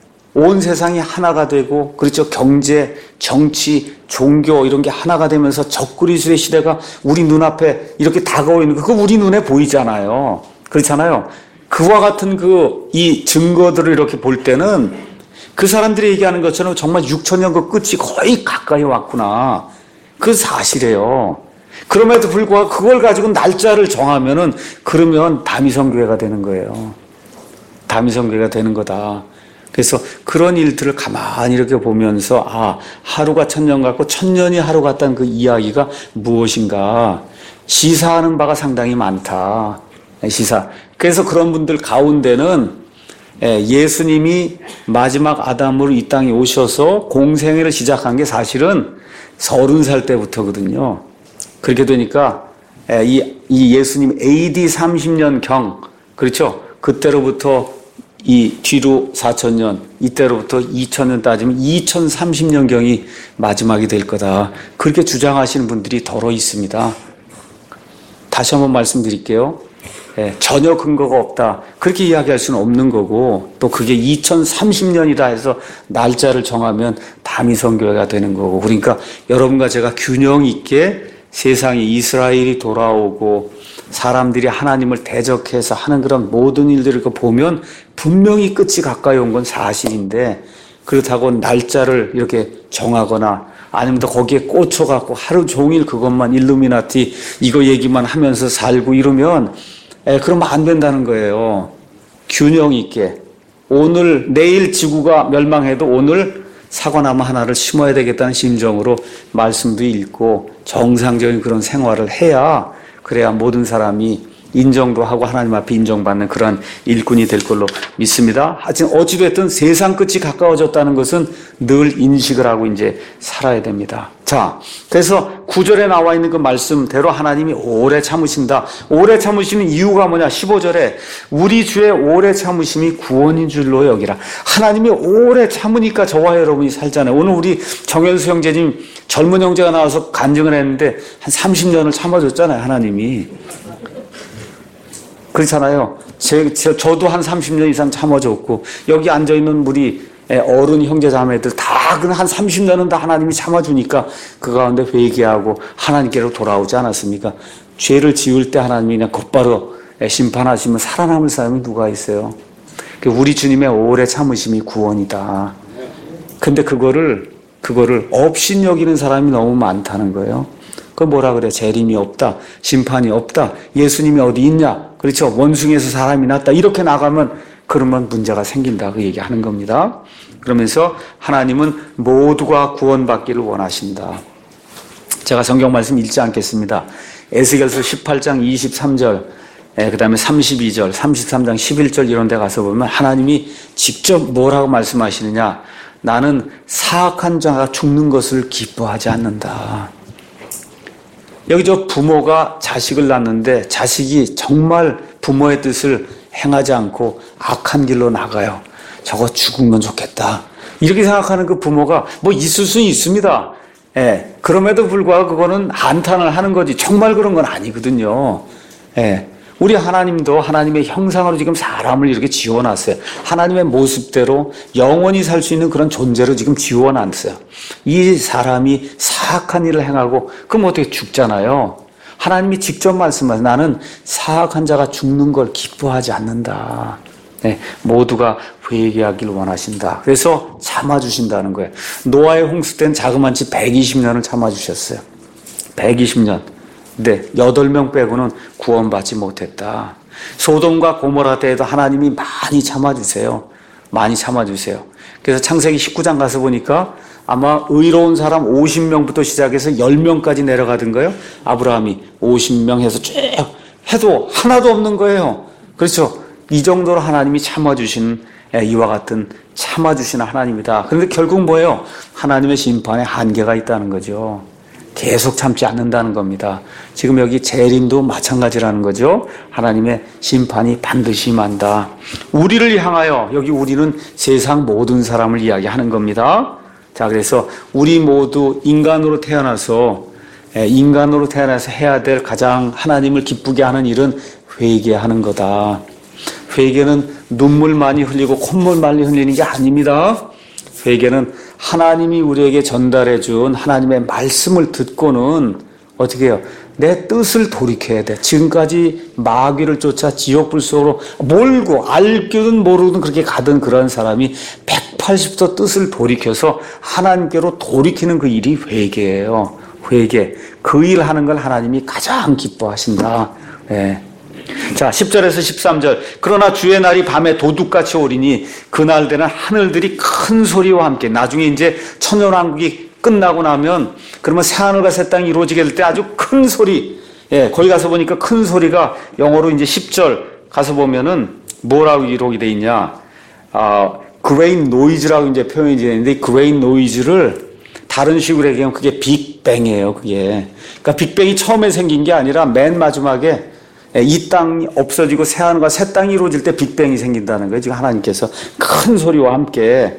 온 세상이 하나가 되고, 그렇죠. 경제, 정치, 종교 이런 게 하나가 되면서 적그리스도의 시대가 우리 눈앞에 이렇게 다가오고 있는 거, 그거 우리 눈에 보이잖아요. 그렇잖아요. 그와 같은 그, 이 증거들을 이렇게 볼 때는 그 사람들이 얘기하는 것처럼 정말 육천 년 그 끝이 거의 가까이 왔구나. 그 사실이에요. 그럼에도 불구하고 그걸 가지고 날짜를 정하면은 그러면 다미성교회가 되는 거예요. 다미성교회가 되는 거다. 그래서 그런 일들을 가만히 이렇게 보면서 아, 하루가 천년 같고 천년이 하루 같다는 그 이야기가 무엇인가 시사하는 바가 상당히 많다. 시사. 그래서 그런 분들 가운데는 예수님이 마지막 아담으로 이 땅에 오셔서 공생애를 시작한 게 사실은 서른 살 때부터거든요. 그렇게 되니까 이, 이 예수님 에이디 삼십 년경, 그렇죠? 그때로부터 이 뒤로 사천 년, 이때로부터 이천 년 따지면 이천삼십 년경이 마지막이 될 거다. 그렇게 주장하시는 분들이 더러 있습니다. 다시 한번 말씀드릴게요. 예, 전혀 근거가 없다. 그렇게 이야기할 수는 없는 거고, 또 그게 이천삼십 년이다 해서 날짜를 정하면 다미성교회가 되는 거고, 그러니까 여러분과 제가 균형 있게 세상에 이스라엘이 돌아오고 사람들이 하나님을 대적해서 하는 그런 모든 일들을 보면 분명히 끝이 가까이 온 건 사실인데, 그렇다고 날짜를 이렇게 정하거나 아니면 또 거기에 꽂혀갖고 하루 종일 그것만 일루미나티 이거 얘기만 하면서 살고 이러면 에, 그러면 안 된다는 거예요. 균형 있게 오늘 내일 지구가 멸망해도 오늘 사과나무 하나를 심어야 되겠다는 심정으로 말씀도 읽고 정상적인 그런 생활을 해야, 그래야 모든 사람이 인정도 하고 하나님 앞에 인정받는 그러한 일꾼이 될 걸로 믿습니다. 하여튼 어찌됐든 세상 끝이 가까워졌다는 것은 늘 인식을 하고 이제 살아야 됩니다. 자, 그래서 구절에 나와 있는 그 말씀대로 하나님이 오래 참으신다. 오래 참으시는 이유가 뭐냐? 십오 절에 우리 주의 오래 참으심이 구원인 줄로 여기라. 하나님이 오래 참으니까 저와 여러분이 살잖아요. 오늘 우리 정현수 형제님 젊은 형제가 나와서 간증을 했는데 한 삼십 년을 참아줬잖아요, 하나님이. 그렇잖아요. 제, 제, 저도 한 삼십 년 이상 참아줬고, 여기 앉아있는 우리 어른 형제 자매들 다 한 삼십 년은 다 하나님이 참아주니까 그 가운데 회개하고 하나님께로 돌아오지 않았습니까? 죄를 지을 때 하나님이 그냥 곧바로 심판하시면 살아남을 사람이 누가 있어요? 우리 주님의 오래 참으심이 구원이다. 근데 그거를, 그거를 업신 여기는 사람이 너무 많다는 거예요. 그 뭐라 그래? 재림이 없다. 심판이 없다. 예수님이 어디 있냐? 그렇죠. 원숭이에서 사람이 났다. 이렇게 나가면 그러면 문제가 생긴다. 그 얘기하는 겁니다. 그러면서 하나님은 모두가 구원받기를 원하신다. 제가 성경 말씀 읽지 않겠습니다. 에스겔서 십팔 장 이십삼 절, 그 다음에 삼십이 절, 삼십삼 장 십일 절 이런 데 가서 보면 하나님이 직접 뭐라고 말씀하시느냐? 나는 사악한 자가 죽는 것을 기뻐하지 않는다. 여기 저 부모가 자식을 낳는데 자식이 정말 부모의 뜻을 행하지 않고 악한 길로 나가요. 저거 죽으면 좋겠다. 이렇게 생각하는 그 부모가 뭐 있을 수는 있습니다. 예. 그럼에도 불구하고 그거는 한탄을 하는 거지 정말 그런 건 아니거든요. 예. 우리 하나님도 하나님의 형상으로 지금 사람을 이렇게 지어놨어요. 하나님의 모습대로 영원히 살 수 있는 그런 존재로 지금 지어놨어요. 이 사람이 사악한 일을 행하고 그럼 어떻게 죽잖아요. 하나님이 직접 말씀하세요. 나는 사악한 자가 죽는 걸 기뻐하지 않는다. 네, 모두가 회개하기를 원하신다. 그래서 참아주신다는 거예요. 노아의 홍수 때는 자그만치 백이십 년을 참아주셨어요. 백이십 년. 근데 여덟 명 빼고는 구원받지 못했다. 소돔과 고모라 때에도 하나님이 많이 참아주세요. 많이 참아주세요. 그래서 창세기 십구 장 가서 보니까 아마 의로운 사람 오십 명부터 시작해서 열 명까지 내려가던가요? 아브라함이 오십 명 해서 쭉 해도 하나도 없는 거예요. 그렇죠. 이 정도로 하나님이 참아주신, 이와 같은 참아주시는 하나님이다. 그런데 결국 뭐예요? 하나님의 심판에 한계가 있다는 거죠. 계속 참지 않는다는 겁니다. 지금 여기 재림도 마찬가지라는 거죠. 하나님의 심판이 반드시 임한다. 우리를 향하여, 여기 우리는 세상 모든 사람을 이야기하는 겁니다. 자, 그래서 우리 모두 인간으로 태어나서 인간으로 태어나서 해야 될 가장 하나님을 기쁘게 하는 일은 회개하는 거다. 회개는 눈물 많이 흘리고 콧물 많이 흘리는 게 아닙니다. 회개는 하나님이 우리에게 전달해 준 하나님의 말씀을 듣고는 어떻게 해요? 내 뜻을 돌이켜야 돼. 지금까지 마귀를 쫓아 지옥불 속으로 몰고 알기든 모르든 그렇게 가던 그런 사람이 백팔십 도 뜻을 돌이켜서 하나님께로 돌이키는 그 일이 회개예요. 회개. 그 일 하는 걸 하나님이 가장 기뻐하신다. 네. 자, 십 절에서 십삼 절. 그러나 주의 날이 밤에 도둑같이 오리니 그날 되는 하늘들이 큰 소리와 함께, 나중에 이제 천년왕국이 끝나고 나면 그러면 새하늘과 새 땅이 이루어지게 될 때 아주 큰 소리, 예, 거기 가서 보니까 큰 소리가 영어로 이제 십 절 가서 보면은 뭐라고 기록이 돼 있냐? 아, great noise라고 이제 표현이 되는데, great noise를 다른 식으로 얘기하면 그게 빅뱅이에요, 그게. 그러니까 빅뱅이 처음에 생긴 게 아니라 맨 마지막에 이 땅이 없어지고 새하늘과 새 땅이 이루어질 때 빅뱅이 생긴다는 거예요. 지금 하나님께서 큰 소리와 함께,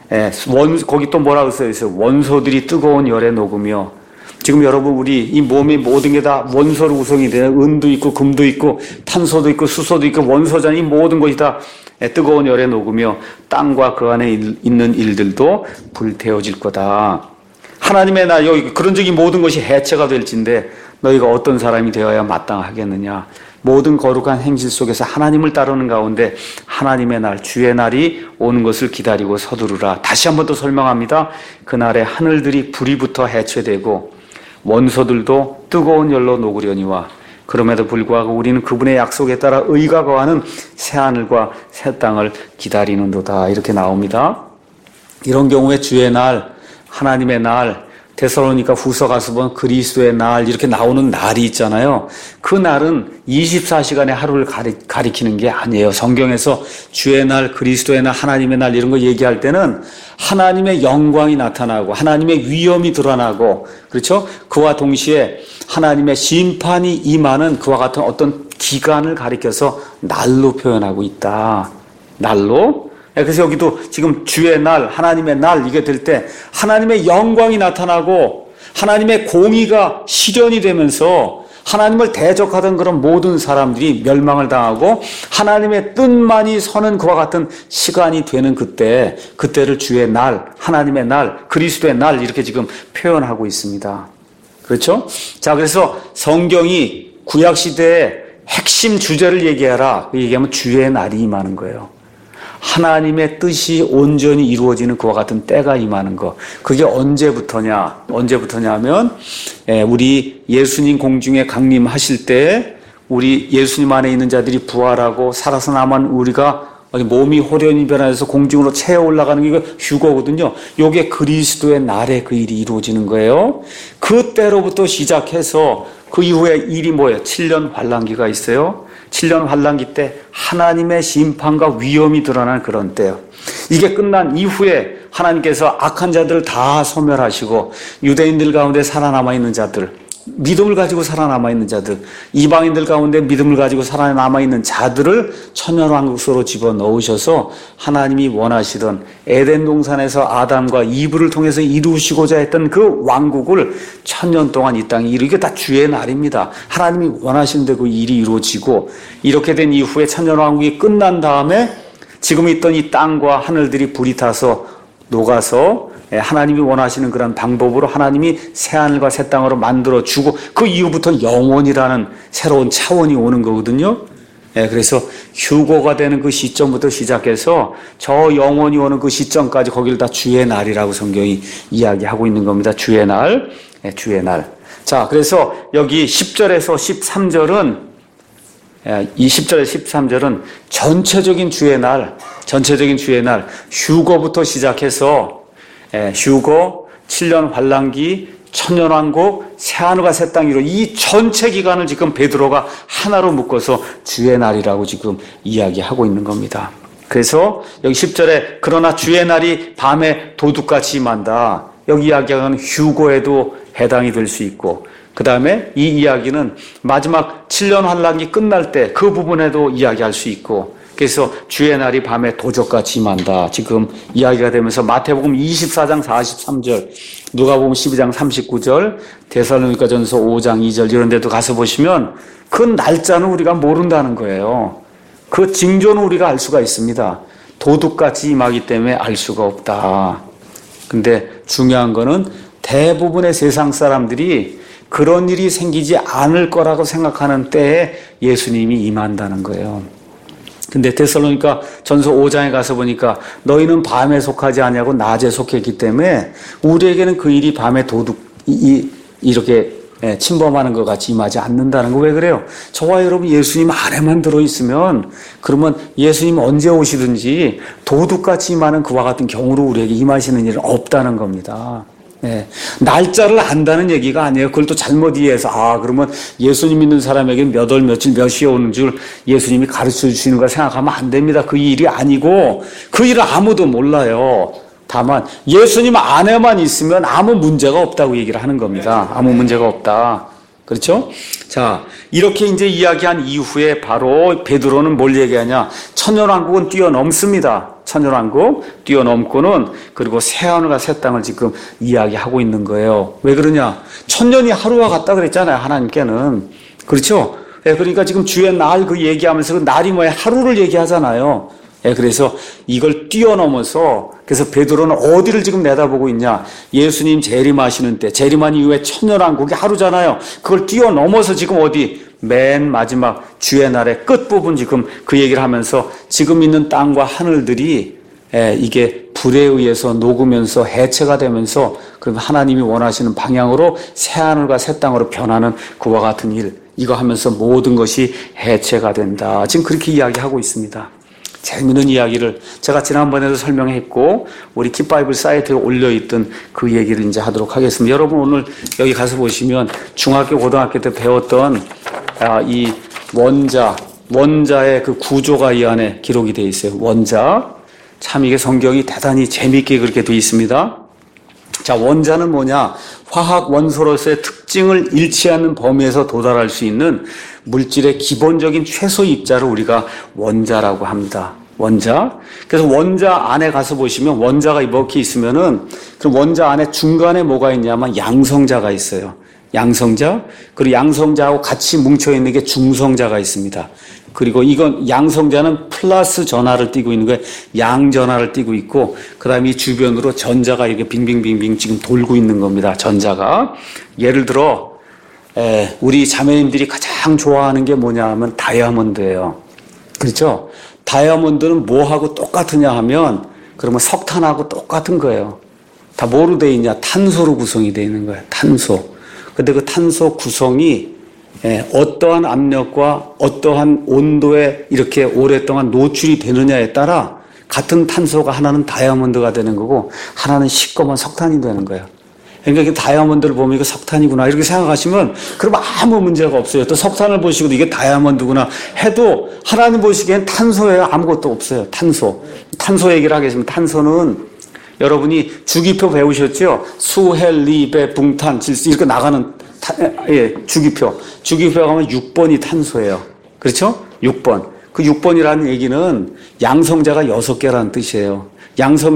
원, 거기 또 뭐라고 써있어요? 원소들이 뜨거운 열에 녹으며. 지금 여러분, 우리 이 몸의 모든 게 다 원소로 구성이 돼요. 은도 있고, 금도 있고, 탄소도 있고, 수소도 있고, 원소잖아요. 이 모든 것이 다 뜨거운 열에 녹으며 땅과 그 안에 있는 일들도 불태워질 거다. 하나님의 날, 여기 그런 적이 모든 것이 해체가 될진데 너희가 어떤 사람이 되어야 마땅하겠느냐. 모든 거룩한 행실 속에서 하나님을 따르는 가운데 하나님의 날, 주의 날이 오는 것을 기다리고 서두르라. 다시 한 번 더 설명합니다. 그날에 하늘들이 불이 붙어 해체되고 원소들도 뜨거운 열로 녹으려니와 그럼에도 불구하고 우리는 그분의 약속에 따라 의가 거하는 새하늘과 새 땅을 기다리는도다. 이렇게 나옵니다. 이런 경우에 주의 날, 하나님의 날, 데살로니가 후서 가서 보면 그리스도의 날 이렇게 나오는 날이 있잖아요. 그 날은 이십사 시간의 하루를 가리, 가리키는 게 아니에요. 성경에서 주의 날, 그리스도의 날, 하나님의 날 이런 거 얘기할 때는 하나님의 영광이 나타나고 하나님의 위엄이 드러나고 그렇죠? 그와 동시에 하나님의 심판이 임하는 그와 같은 어떤 기간을 가리켜서 날로 표현하고 있다. 날로? 그래서 여기도 지금 주의 날, 하나님의 날 이게 될 때 하나님의 영광이 나타나고 하나님의 공의가 실현이 되면서 하나님을 대적하던 그런 모든 사람들이 멸망을 당하고 하나님의 뜻만이 서는 그와 같은 시간이 되는 그때, 그때를 주의 날, 하나님의 날, 그리스도의 날 이렇게 지금 표현하고 있습니다. 그렇죠? 자, 그래서 성경이 구약시대의 핵심 주제를 얘기하라. 얘기하면 주의 날이 임하는 거예요. 하나님의 뜻이 온전히 이루어지는 그와 같은 때가 임하는 것. 그게 언제부터냐? 언제부터냐 하면 우리 예수님 공중에 강림하실 때 우리 예수님 안에 있는 자들이 부활하고 살아서 남은 우리가 몸이 호련히 변화해서 공중으로 채어 올라가는 게 휴거거든요. 요게 그리스도의 날에 그 일이 이루어지는 거예요. 그때로부터 시작해서 그 이후에 일이 뭐예요? 칠 년 환란기가 있어요. 칠 년 환란기 때 하나님의 심판과 위엄이 드러난 그런 때요. 이게 끝난 이후에 하나님께서 악한 자들을 다 소멸하시고 유대인들 가운데 살아남아 있는 자들, 믿음을 가지고 살아남아 있는 자들, 이방인들 가운데 믿음을 가지고 살아남아 있는 자들을 천년왕국으로 집어넣으셔서 하나님이 원하시던 에덴 동산에서 아담과 이브를 통해서 이루시고자 했던 그 왕국을 천년 동안 이 땅에 이루게 다 주의 날입니다. 하나님이 원하시는 대로 그 일이 이루어지고 이렇게 된 이후에 천년왕국이 끝난 다음에 지금 있던 이 땅과 하늘들이 불이 타서 녹아서 하나님이 원하시는 그런 방법으로 하나님이 새하늘과 새 땅으로 만들어주고 그 이후부터는 영원이라는 새로운 차원이 오는 거거든요. 그래서 휴거가 되는 그 시점부터 시작해서 저 영원히 오는 그 시점까지 거기를 다 주의 날이라고 성경이 이야기하고 있는 겁니다. 주의 날, 주의 날. 자, 그래서 여기 십 절에서 십삼 절은 이 십 절에서 십삼 절은 전체적인 주의 날, 전체적인 주의 날, 휴거부터 시작해서 휴거, 칠 년 환란기, 천년왕국, 새하늘과 새 땅이로 이 전체 기간을 지금 베드로가 하나로 묶어서 주의 날이라고 지금 이야기하고 있는 겁니다. 그래서 여기 십 절에 그러나 주의 날이 밤에 도둑같이 임한다. 여기 이야기하는 휴거에도 해당이 될 수 있고 그 다음에 이 이야기는 마지막 칠 년 환란기 끝날 때 그 부분에도 이야기할 수 있고 그래서 주의 날이 밤에 도적같이 임한다. 지금 이야기가 되면서 마태복음 이십사 장 사십삼 절, 누가복음 십이 장 삼십구 절, 데살로니가전서 오 장 이 절 이런 데도 가서 보시면 그 날짜는 우리가 모른다는 거예요. 그 징조는 우리가 알 수가 있습니다. 도둑같이 임하기 때문에 알 수가 없다. 근데 중요한 거는 대부분의 세상 사람들이 그런 일이 생기지 않을 거라고 생각하는 때에 예수님이 임한다는 거예요. 근데 데살로니가 전서 오 장에 가서 보니까 너희는 밤에 속하지 아니하고 낮에 속했기 때문에 우리에게는 그 일이 밤에 도둑 이, 이렇게 침범하는 것 같이 임하지 않는다는 거. 왜 그래요? 저와 여러분 예수님 안에만 들어있으면 그러면 예수님 언제 오시든지 도둑같이 임하는 그와 같은 경우로 우리에게 임하시는 일은 없다는 겁니다. 네. 날짜를 안다는 얘기가 아니에요. 그걸 또 잘못 이해해서 아 그러면 예수님 믿는 사람에게는 몇 월 며칠 몇 시에 오는 줄 예수님이 가르쳐 주시는 걸 생각하면 안 됩니다. 그 일이 아니고 그 일을 아무도 몰라요. 다만 예수님 안에만 있으면 아무 문제가 없다고 얘기를 하는 겁니다. 아무 문제가 없다. 그렇죠? 자, 이렇게 이제 이야기한 이후에 바로 베드로는 뭘 얘기하냐? 천년왕국은 뛰어넘습니다. 천년왕국 뛰어넘고는 그리고 새하늘과 새 땅을 지금 이야기하고 있는 거예요. 왜 그러냐? 천년이 하루와 같다 그랬잖아요. 하나님께는. 그렇죠? 네, 그러니까 지금 주의 날 그 얘기하면서 그 날이 뭐예요? 하루를 얘기하잖아요. 예, 그래서 이걸 뛰어넘어서 그래서 베드로는 어디를 지금 내다보고 있냐? 예수님 재림하시는 때, 재림한 이후에 천년왕국이 하루잖아요. 그걸 뛰어넘어서 지금 어디 맨 마지막 주의 날의 끝부분 지금 그 얘기를 하면서 지금 있는 땅과 하늘들이 예, 이게 불에 의해서 녹으면서 해체가 되면서 그럼 하나님이 원하시는 방향으로 새 하늘과 새 땅으로 변하는 그와 같은 일, 이거 하면서 모든 것이 해체가 된다. 지금 그렇게 이야기하고 있습니다. 재미있는 이야기를 제가 지난번에도 설명했고 우리 킵바이블 사이트에 올려있던 그 얘기를 이제 하도록 하겠습니다. 여러분 오늘 여기 가서 보시면 중학교 고등학교 때 배웠던 아, 이 원자 원자의 그 구조가 이 안에 기록이 되어 있어요. 원자. 참 이게 성경이 대단히 재미있게 그렇게 되어 있습니다. 자, 원자는 뭐냐? 화학 원소로서의 특징을 잃지 않는 범위에서 도달할 수 있는 물질의 기본적인 최소 입자를 우리가 원자라고 합니다. 원자. 그래서 원자 안에 가서 보시면 원자가 이렇게 있으면은 그 원자 안에 중간에 뭐가 있냐면 양성자가 있어요. 양성자. 그리고 양성자하고 같이 뭉쳐 있는 게 중성자가 있습니다. 그리고 이건 양성자는 플러스 전하를 띠고 있는 거예요. 양전하를 띠고 있고 그다음에 이 주변으로 전자가 이렇게 빙빙빙빙 지금 돌고 있는 겁니다. 전자가. 예를 들어 에, 우리 자매님들이 가장 좋아하는 게 뭐냐 하면 다이아몬드예요. 그렇죠? 다이아몬드는 뭐하고 똑같으냐 하면 그러면 석탄하고 똑같은 거예요. 다 뭐로 돼 있냐? 탄소로 구성이 되어 있는 거예요. 탄소. 근데 그 탄소 구성이 예, 어떠한 압력과 어떠한 온도에 이렇게 오랫동안 노출이 되느냐에 따라 같은 탄소가 하나는 다이아몬드가 되는 거고 하나는 시꺼먼 석탄이 되는 거예요. 그러니까 다이아몬드를 보면 이거 석탄이구나 이렇게 생각하시면 그럼 아무 문제가 없어요. 또 석탄을 보시고도 이게 다이아몬드구나 해도 하나님 보시기엔 탄소예요. 아무것도 없어요. 탄소. 탄소 얘기를 하겠습니다. 탄소는 여러분이 주기표 배우셨죠? 수, 헬, 리, 배, 붕탄, 질소 이렇게 나가는 타, 예, 주기표. 주기표 가면 육 번이 탄소예요. 그렇죠? 육 번. 그 육 번이라는 얘기는 양성자가 여섯 개라는 뜻이에요. 양성,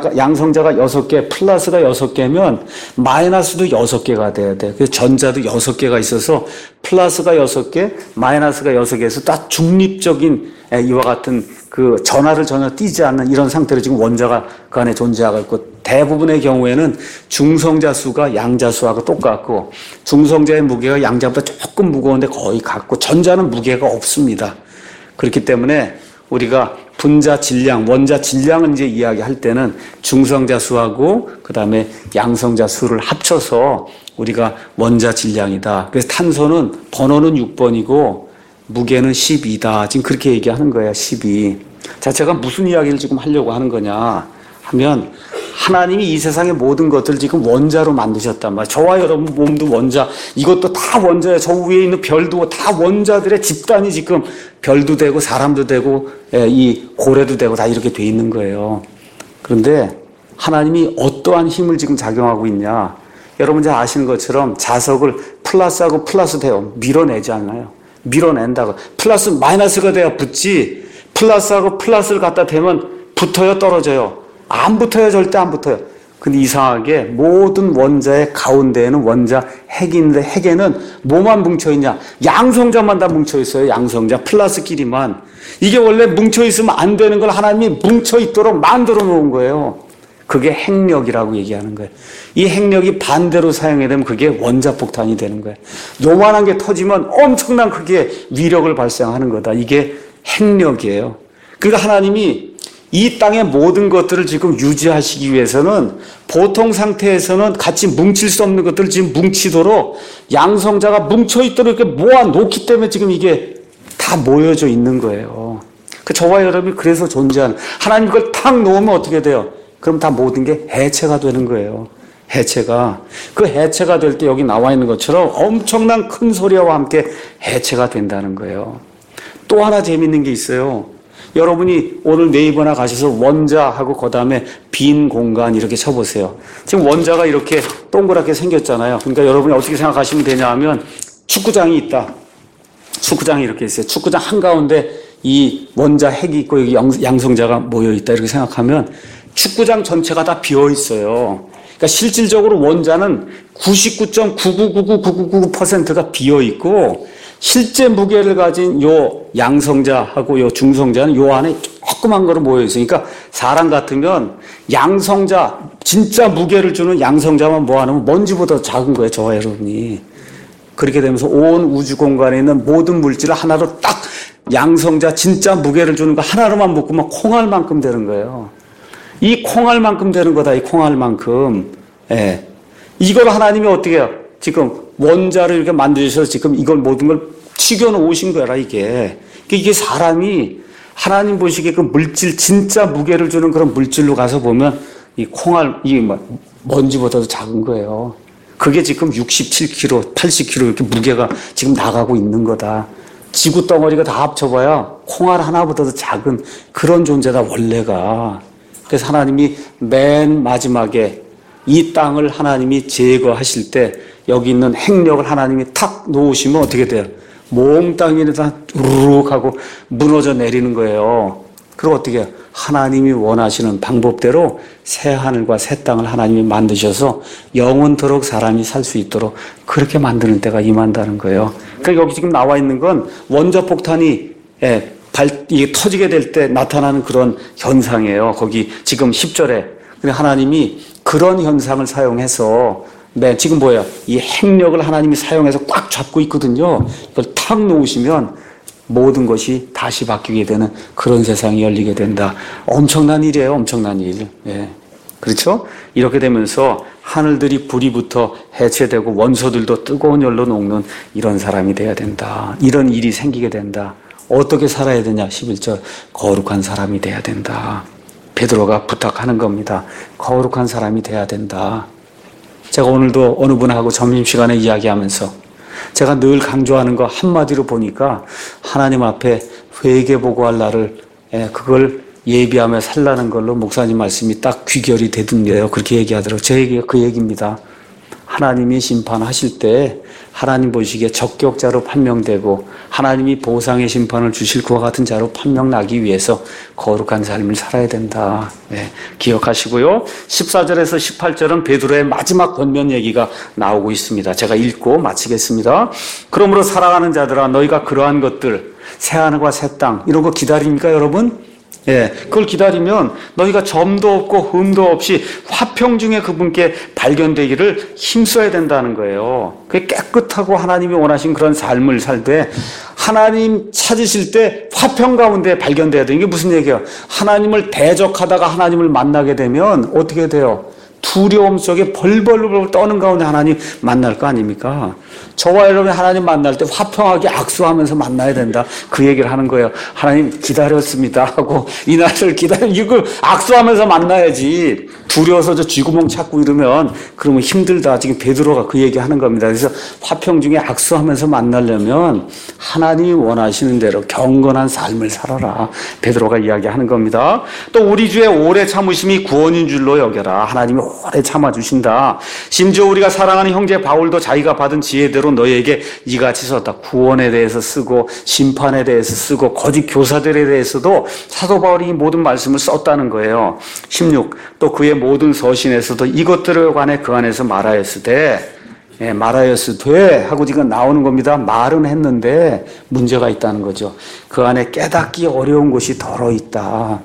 양성자가 여섯 개, 플러스가 여섯 개면 마이너스도 여섯 개가 돼야 돼. 그래서 전자도 여섯 개가 있어서 플러스가 여섯 개, 마이너스가 여섯 개에서 딱 중립적인 이와 같은 그 전하를 전혀 띄지 않는 이런 상태로 지금 원자가 그 안에 존재하고 있고 대부분의 경우에는 중성자 수가 양자 수하고 똑같고 중성자의 무게가 양자보다 조금 무거운데 거의 같고 전자는 무게가 없습니다. 그렇기 때문에 우리가 분자 질량, 원자 질량을 이제 이야기할 때는 중성자 수하고 그 다음에 양성자 수를 합쳐서 우리가 원자 질량이다. 그래서 탄소는 번호는 육 번이고 무게는 십이다. 지금 그렇게 얘기하는 거예요. 십이. 자, 제가 무슨 이야기를 지금 하려고 하는 거냐 하면 하나님이 이 세상의 모든 것들을 지금 원자로 만드셨단 말이에요. 저와 여러분 몸도 원자, 이것도 다 원자예요. 저 위에 있는 별도 다 원자들의 집단이 지금 별도 되고 사람도 되고 이 고래도 되고 다 이렇게 돼 있는 거예요. 그런데 하나님이 어떠한 힘을 지금 작용하고 있냐. 여러분 잘 아시는 것처럼 자석을 플러스하고 플러스 돼요. 밀어내지 않나요? 밀어낸다고. 플러스 마이너스가 돼야 붙지. 플러스하고 플러스를 갖다 대면 붙어요, 떨어져요? 안 붙어요, 절대 안 붙어요. 근데 이상하게 모든 원자의 가운데에는 원자 핵이 있는데 핵에는 뭐만 뭉쳐있냐? 양성자만 다 뭉쳐있어요. 양성자 플러스끼리만. 이게 원래 뭉쳐있으면 안 되는 걸 하나님이 뭉쳐있도록 만들어 놓은 거예요. 그게 핵력이라고 얘기하는 거예요. 이 핵력이 반대로 사용이 되면 그게 원자폭탄이 되는 거예요. 요만한 게 터지면 엄청난 크게 위력을 발생하는 거다. 이게 핵력이에요. 그러니까 하나님이 이 땅의 모든 것들을 지금 유지하시기 위해서는 보통 상태에서는 같이 뭉칠 수 없는 것들을 지금 뭉치도록 양성자가 뭉쳐있도록 이렇게 모아놓기 때문에 지금 이게 다 모여져 있는 거예요. 그 저와 여러분이 그래서 존재하는, 하나님 그걸 탁 놓으면 어떻게 돼요? 그럼 다 모든 게 해체가 되는 거예요. 해체가. 그 해체가 될 때 여기 나와 있는 것처럼 엄청난 큰 소리와 함께 해체가 된다는 거예요. 또 하나 재밌는 게 있어요. 여러분이 오늘 네이버나 가셔서 원자하고 그 다음에 빈 공간 이렇게 쳐보세요. 지금 원자가 이렇게 동그랗게 생겼잖아요. 그러니까 여러분이 어떻게 생각하시면 되냐 하면 축구장이 있다. 축구장이 이렇게 있어요. 축구장 한가운데 이 원자 핵이 있고 여기 양성자가 모여있다 이렇게 생각하면 축구장 전체가 다 비어있어요. 그러니까 실질적으로 원자는 구십구 점 구구구구구구구 퍼센트가 비어있고 실제 무게를 가진 요 양성자하고 요 중성자는 요 안에 조그만 거로 모여 있어요. 그러니까 사람 같으면 양성자, 진짜 무게를 주는 양성자만 모아놓으면 먼지보다 작은 거예요. 저와 여러분이. 그렇게 되면서 온 우주 공간에 있는 모든 물질을 하나로 딱 양성자 진짜 무게를 주는 거 하나로만 묶으면 콩알만큼 되는 거예요. 이 콩알만큼 되는 거다. 이 콩알만큼. 예. 이걸 하나님이 어떻게 해요? 지금 원자를 이렇게 만드셔서 지금 이걸 모든 걸 튀겨 놓으신 거라 이게. 이게 사람이 하나님 보시기에 그 물질 진짜 무게를 주는 그런 물질로 가서 보면 이 콩알 이 먼지보다도 작은 거예요. 그게 지금 육십칠 킬로그램, 팔십 킬로그램 이렇게 무게가 지금 나가고 있는 거다. 지구 덩어리가 다 합쳐봐야 콩알 하나보다도 작은 그런 존재다 원래가. 그래서 하나님이 맨 마지막에 이 땅을 하나님이 제거하실 때 여기 있는 행력을 하나님이 탁 놓으시면 어떻게 돼요? 몽땅이 다 우르륵 하고 무너져 내리는 거예요. 그리고 어떻게 해요? 하나님이 원하시는 방법대로 새 하늘과 새 땅을 하나님이 만드셔서 영원토록 사람이 살 수 있도록 그렇게 만드는 때가 임한다는 거예요. 그러니까 여기 지금 나와 있는 건 원자폭탄이 예, 발, 이게 터지게 될 때 나타나는 그런 현상이에요. 거기 지금 십 절에. 하나님이 그런 현상을 사용해서 네, 지금 뭐예요? 이 핵력을 하나님이 사용해서 꽉 잡고 있거든요. 이걸 탁 놓으시면 모든 것이 다시 바뀌게 되는 그런 세상이 열리게 된다. 엄청난 일이에요. 엄청난 일. 예. 그렇죠? 이렇게 되면서 하늘들이 불이 붙어 해체되고 원소들도 뜨거운 열로 녹는 이런 사람이 돼야 된다. 이런 일이 생기게 된다. 어떻게 살아야 되냐? 십일 절 거룩한 사람이 돼야 된다. 베드로가 부탁하는 겁니다. 거룩한 사람이 돼야 된다. 제가 오늘도 어느 분하고 점심시간에 이야기하면서 제가 늘 강조하는 거 한마디로 보니까 하나님 앞에 회개보고할 날을 그걸 예비하며 살라는 걸로 목사님 말씀이 딱 귀결이 되던데요. 그렇게 얘기하더라고요. 제 얘기가 그 얘기입니다. 하나님이 심판하실 때 하나님 보시기에 적격자로 판명되고 하나님이 보상의 심판을 주실 그와 같은 자로 판명나기 위해서 거룩한 삶을 살아야 된다. 네, 기억하시고요. 십사 절에서 십팔 절은 베드로의 마지막 권면 얘기가 나오고 있습니다. 제가 읽고 마치겠습니다. 그러므로 사랑하는 자들아 너희가 그러한 것들 새하늘과 새 땅 이런 거 기다립니까 여러분? 예, 그걸 기다리면 너희가 점도 없고 흠도 없이 화평 중에 그분께 발견되기를 힘써야 된다는 거예요. 그게 깨끗하고 하나님이 원하신 그런 삶을 살 때 하나님 찾으실 때 화평 가운데 발견돼야 돼요. 이게 무슨 얘기예요? 하나님을 대적하다가 하나님을 만나게 되면 어떻게 돼요? 두려움 속에 벌벌벌 떠는 가운데 하나님 만날 거 아닙니까? 저와 여러분이 하나님 만날 때 화평하게 악수하면서 만나야 된다. 그 얘기를 하는 거예요. 하나님 기다렸습니다 하고 이날을 기다려 이걸 악수하면서 만나야지. 두려워서 저 쥐구멍 찾고 이러면 그러면 힘들다. 지금 베드로가 그 얘기하는 겁니다. 그래서 화평 중에 악수하면서 만나려면 하나님이 원하시는 대로 경건한 삶을 살아라. 베드로가 이야기하는 겁니다. 또 우리 주의 오래 참으심이 구원인 줄로 여겨라. 하나님이 오래 참아주신다. 심지어 우리가 사랑하는 형제 바울도 자기가 받은 지혜대로 너희에게 이같이 썼다. 구원에 대해서 쓰고 심판에 대해서 쓰고 거짓 교사들에 대해서도 사도 바울이 이 모든 말씀을 썼다는 거예요. 십육 또 그의 모든 서신에서도 이것들에 관해 그 안에서 말하였으되 예, 말하였으되 하고 지금 나오는 겁니다. 말은 했는데 문제가 있다는 거죠. 그 안에 깨닫기 어려운 것이 덜어 있다.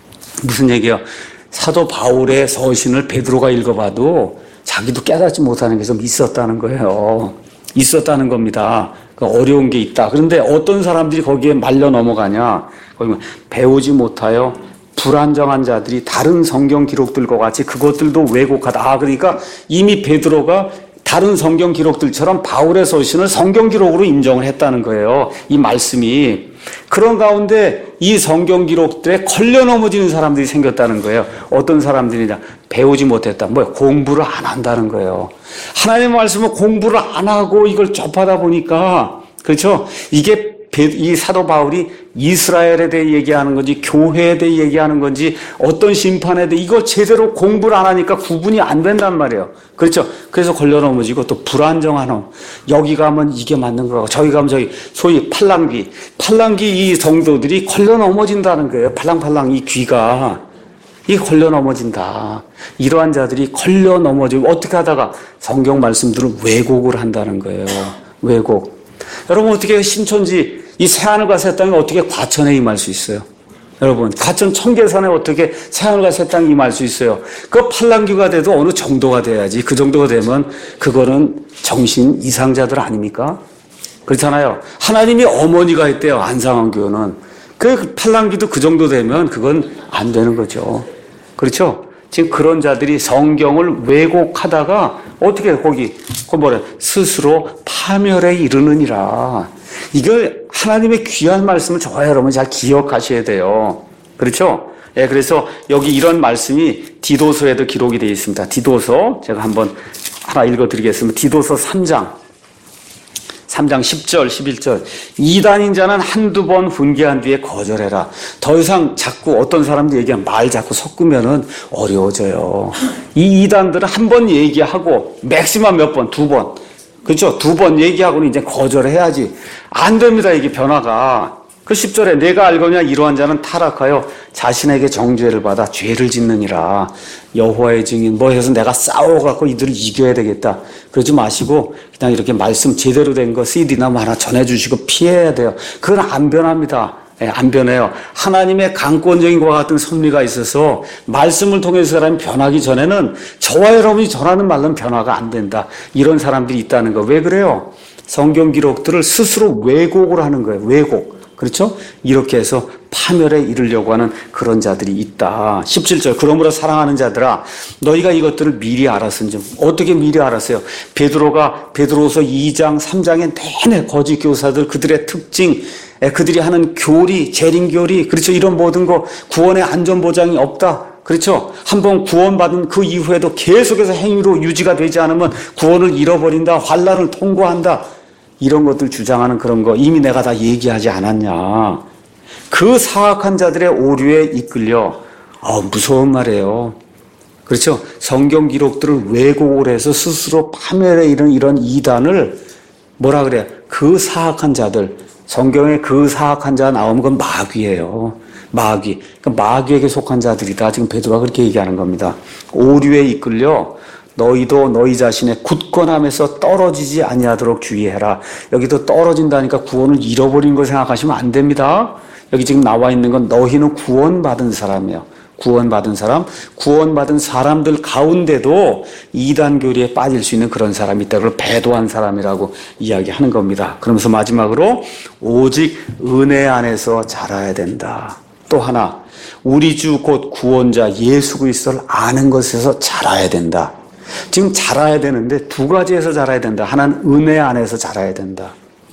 무슨 얘기예요? 사도 바울의 서신을 베드로가 읽어봐도 자기도 깨닫지 못하는 게 좀 있었다는 거예요. 있었다는 겁니다. 어려운 게 있다. 그런데 어떤 사람들이 거기에 말려 넘어가냐? 거기 배우지 못하여 불안정한 자들이 다른 성경 기록들과 같이 그것들도 왜곡하다. 아, 그러니까 이미 베드로가 다른 성경 기록들처럼 바울의 서신을 성경 기록으로 인정을 했다는 거예요. 이 말씀이. 그런 가운데 이 성경 기록들에 걸려 넘어지는 사람들이 생겼다는 거예요. 어떤 사람들이냐? 배우지 못했다. 뭐야? 공부를 안 한다는 거예요. 하나님의 말씀을 공부를 안 하고 이걸 접하다 보니까, 그렇죠? 이게 이 사도 바울이 이스라엘에 대해 얘기하는 건지 교회에 대해 얘기하는 건지 어떤 심판에 대해 이거 제대로 공부를 안 하니까 구분이 안 된단 말이에요. 그렇죠? 그래서 걸려 넘어지고 또 불안정한 놈. 여기 가면 이게 맞는 거고 저기 가면 저기 소위 팔랑귀. 팔랑귀 이 성도들이 걸려 넘어진다는 거예요. 팔랑팔랑 이 귀가. 이 걸려 넘어진다. 이러한 자들이 걸려 넘어지고 어떻게 하다가 성경 말씀들을 왜곡을 한다는 거예요. 왜곡. 여러분 어떻게 신천지 이 새하늘과 새 땅이 어떻게 과천에 임할 수 있어요? 여러분, 가천 청계산에 어떻게 새하늘과 새 땅이 임할 수 있어요? 그 팔랑귀가 돼도 어느 정도가 돼야지. 그 정도가 되면 그거는 정신 이상자들 아닙니까? 그렇잖아요. 하나님이 어머니가 있대요. 안상환 교회는. 그 팔랑귀도 그 정도 되면 그건 안 되는 거죠. 그렇죠? 지금 그런 자들이 성경을 왜곡하다가 어떻게 거기 그 뭐래 스스로 파멸에 이르느니라. 이걸 하나님의 귀한 말씀을 저와 여러분 잘 기억하셔야 돼요. 그렇죠? 예, 그래서 여기 이런 말씀이 디도서에도 기록이 되어 있습니다. 디도서 제가 한번 하나 읽어드리겠습니다. 디도서 삼 장 삼 장 십 절 십일 절 이단인 자는 한두 번 훈계한 뒤에 거절해라. 더 이상 자꾸 어떤 사람들 얘기하면 말 자꾸 섞으면은 어려워져요. 이 이단들은 한 번 얘기하고 맥시멈 몇 번, 두 번. 그렇죠? 두 번 얘기하고는 이제 거절해야지. 안 됩니다. 이게 변화가. 그 십 절에 내가 알거냐 이러한 자는 타락하여 자신에게 정죄를 받아 죄를 짓느니라. 여호와의 증인 뭐 해서 내가 싸워갖고 이들을 이겨야 되겠다. 그러지 마시고 그냥 이렇게 말씀 제대로 된 거 씨디나 뭐 하나 전해주시고 피해야 돼요. 그건 안 변합니다. 예, 안 변해요. 하나님의 강권적인 것과 같은 섭리가 있어서 말씀을 통해서 사람이 변하기 전에는 저와 여러분이 전하는 말로는 변화가 안 된다. 이런 사람들이 있다는 거. 왜 그래요? 성경 기록들을 스스로 왜곡을 하는 거예요. 왜곡. 그렇죠? 이렇게 해서 파멸에 이르려고 하는 그런 자들이 있다. 십칠 절 그러므로 사랑하는 자들아 너희가 이것들을 미리 알았은지. 어떻게 미리 알았어요? 베드로가 베드로서 이 장 삼 장에 내내 거짓 교사들 그들의 특징 그들이 하는 교리 재림교리 그렇죠? 이런 모든 거 구원의 안전보장이 없다. 그렇죠? 한번 구원받은 그 이후에도 계속해서 행위로 유지가 되지 않으면 구원을 잃어버린다. 환난을 통과한다. 이런 것들 주장하는 그런 거 이미 내가 다 얘기하지 않았냐. 그 사악한 자들의 오류에 이끌려 아 무서운 말이에요. 그렇죠? 성경 기록들을 왜곡을 해서 스스로 파멸에 이른 이런 이단을 뭐라 그래요? 그 사악한 자들 성경에 그 사악한 자 나오면 그건 마귀예요. 마귀. 그러니까 마귀에게 속한 자들이다. 지금 베드로가 그렇게 얘기하는 겁니다. 오류에 이끌려 너희도 너희 자신의 굳건함에서 떨어지지 아니하도록 주의해라. 여기도 떨어진다니까 구원을 잃어버린 거 생각하시면 안 됩니다. 여기 지금 나와 있는 건 너희는 구원받은 사람이에요. 구원받은 사람, 구원받은 사람들 가운데도 이단 교리에 빠질 수 있는 그런 사람이 있다. 그걸 배도한 사람이라고 이야기하는 겁니다. 그러면서 마지막으로 오직 은혜 안에서 자라야 된다. 또 하나, 우리 주 곧 구원자 예수 그리스도를 아는 것에서 자라야 된다. 지금 자라야 되는데 두 가지에서 자라야 된다. 하나는 은혜 안에서 자라야 된다.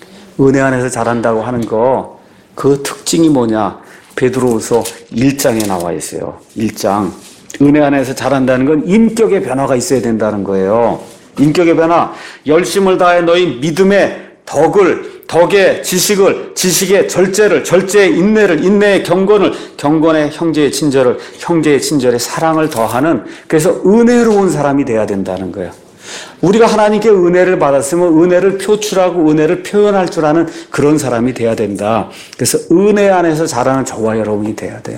은혜 안에서 자란다고 하는 거, 그 특징이 뭐냐? 베드로후서 일 장에 나와 있어요. 일 장. 은혜 안에서 자란다는 건 인격의 변화가 있어야 된다는 거예요. 인격의 변화. 열심을 다해 너희 믿음의 덕을, 덕의 지식을, 지식의 절제를, 절제의 인내를, 인내의 경건을, 경건의 형제의 친절을, 형제의 친절에 사랑을 더하는, 그래서 은혜로운 사람이 돼야 된다는 거예요. 우리가 하나님께 은혜를 받았으면 은혜를 표출하고 은혜를 표현할 줄 아는 그런 사람이 돼야 된다. 그래서 은혜 안에서 자라는 저와 여러분이 돼야 돼요.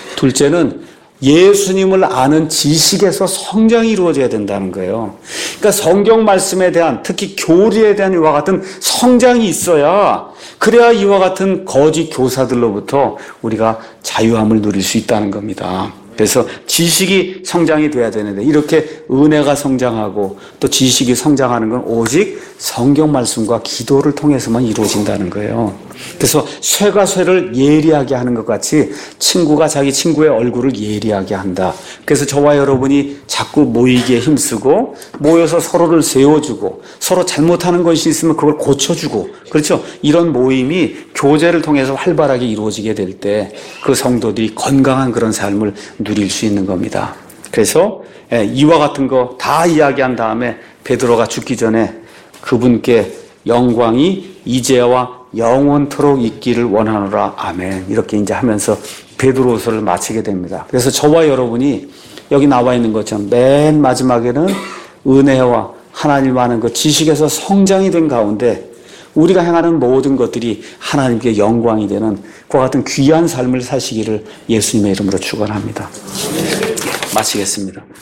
둘째는 예수님을 아는 지식에서 성장이 이루어져야 된다는 거예요. 그러니까 성경 말씀에 대한, 특히 교리에 대한 이와 같은 성장이 있어야, 그래야 이와 같은 거짓 교사들로부터 우리가 자유함을 누릴 수 있다는 겁니다. 그래서 지식이 성장이 돼야 되는데, 이렇게 은혜가 성장하고 또 지식이 성장하는 건 오직 성경 말씀과 기도를 통해서만 이루어진다는 거예요. 그래서 쇠가 쇠를 예리하게 하는 것 같이 친구가 자기 친구의 얼굴을 예리하게 한다. 그래서 저와 여러분이 자꾸 모이기에 힘쓰고 모여서 서로를 세워주고 서로 잘못하는 것이 있으면 그걸 고쳐주고, 그렇죠? 이런 모임이 교제를 통해서 활발하게 이루어지게 될 때 그 성도들이 건강한 그런 삶을 누릴 수 있는 겁니다. 그래서 이와 같은 거 다 이야기한 다음에 베드로가 죽기 전에 그분께 영광이 이제와 영원토록 있기를 원하노라. 아멘. 이렇게 이제 하면서 베드로서를 마치게 됩니다. 그래서 저와 여러분이 여기 나와 있는 것처럼 맨 마지막에는 은혜와 하나님 아는 그 지식에서 성장이 된 가운데 우리가 행하는 모든 것들이 하나님께 영광이 되는 그와 같은 귀한 삶을 사시기를 예수님의 이름으로 축원합니다. 마치겠습니다.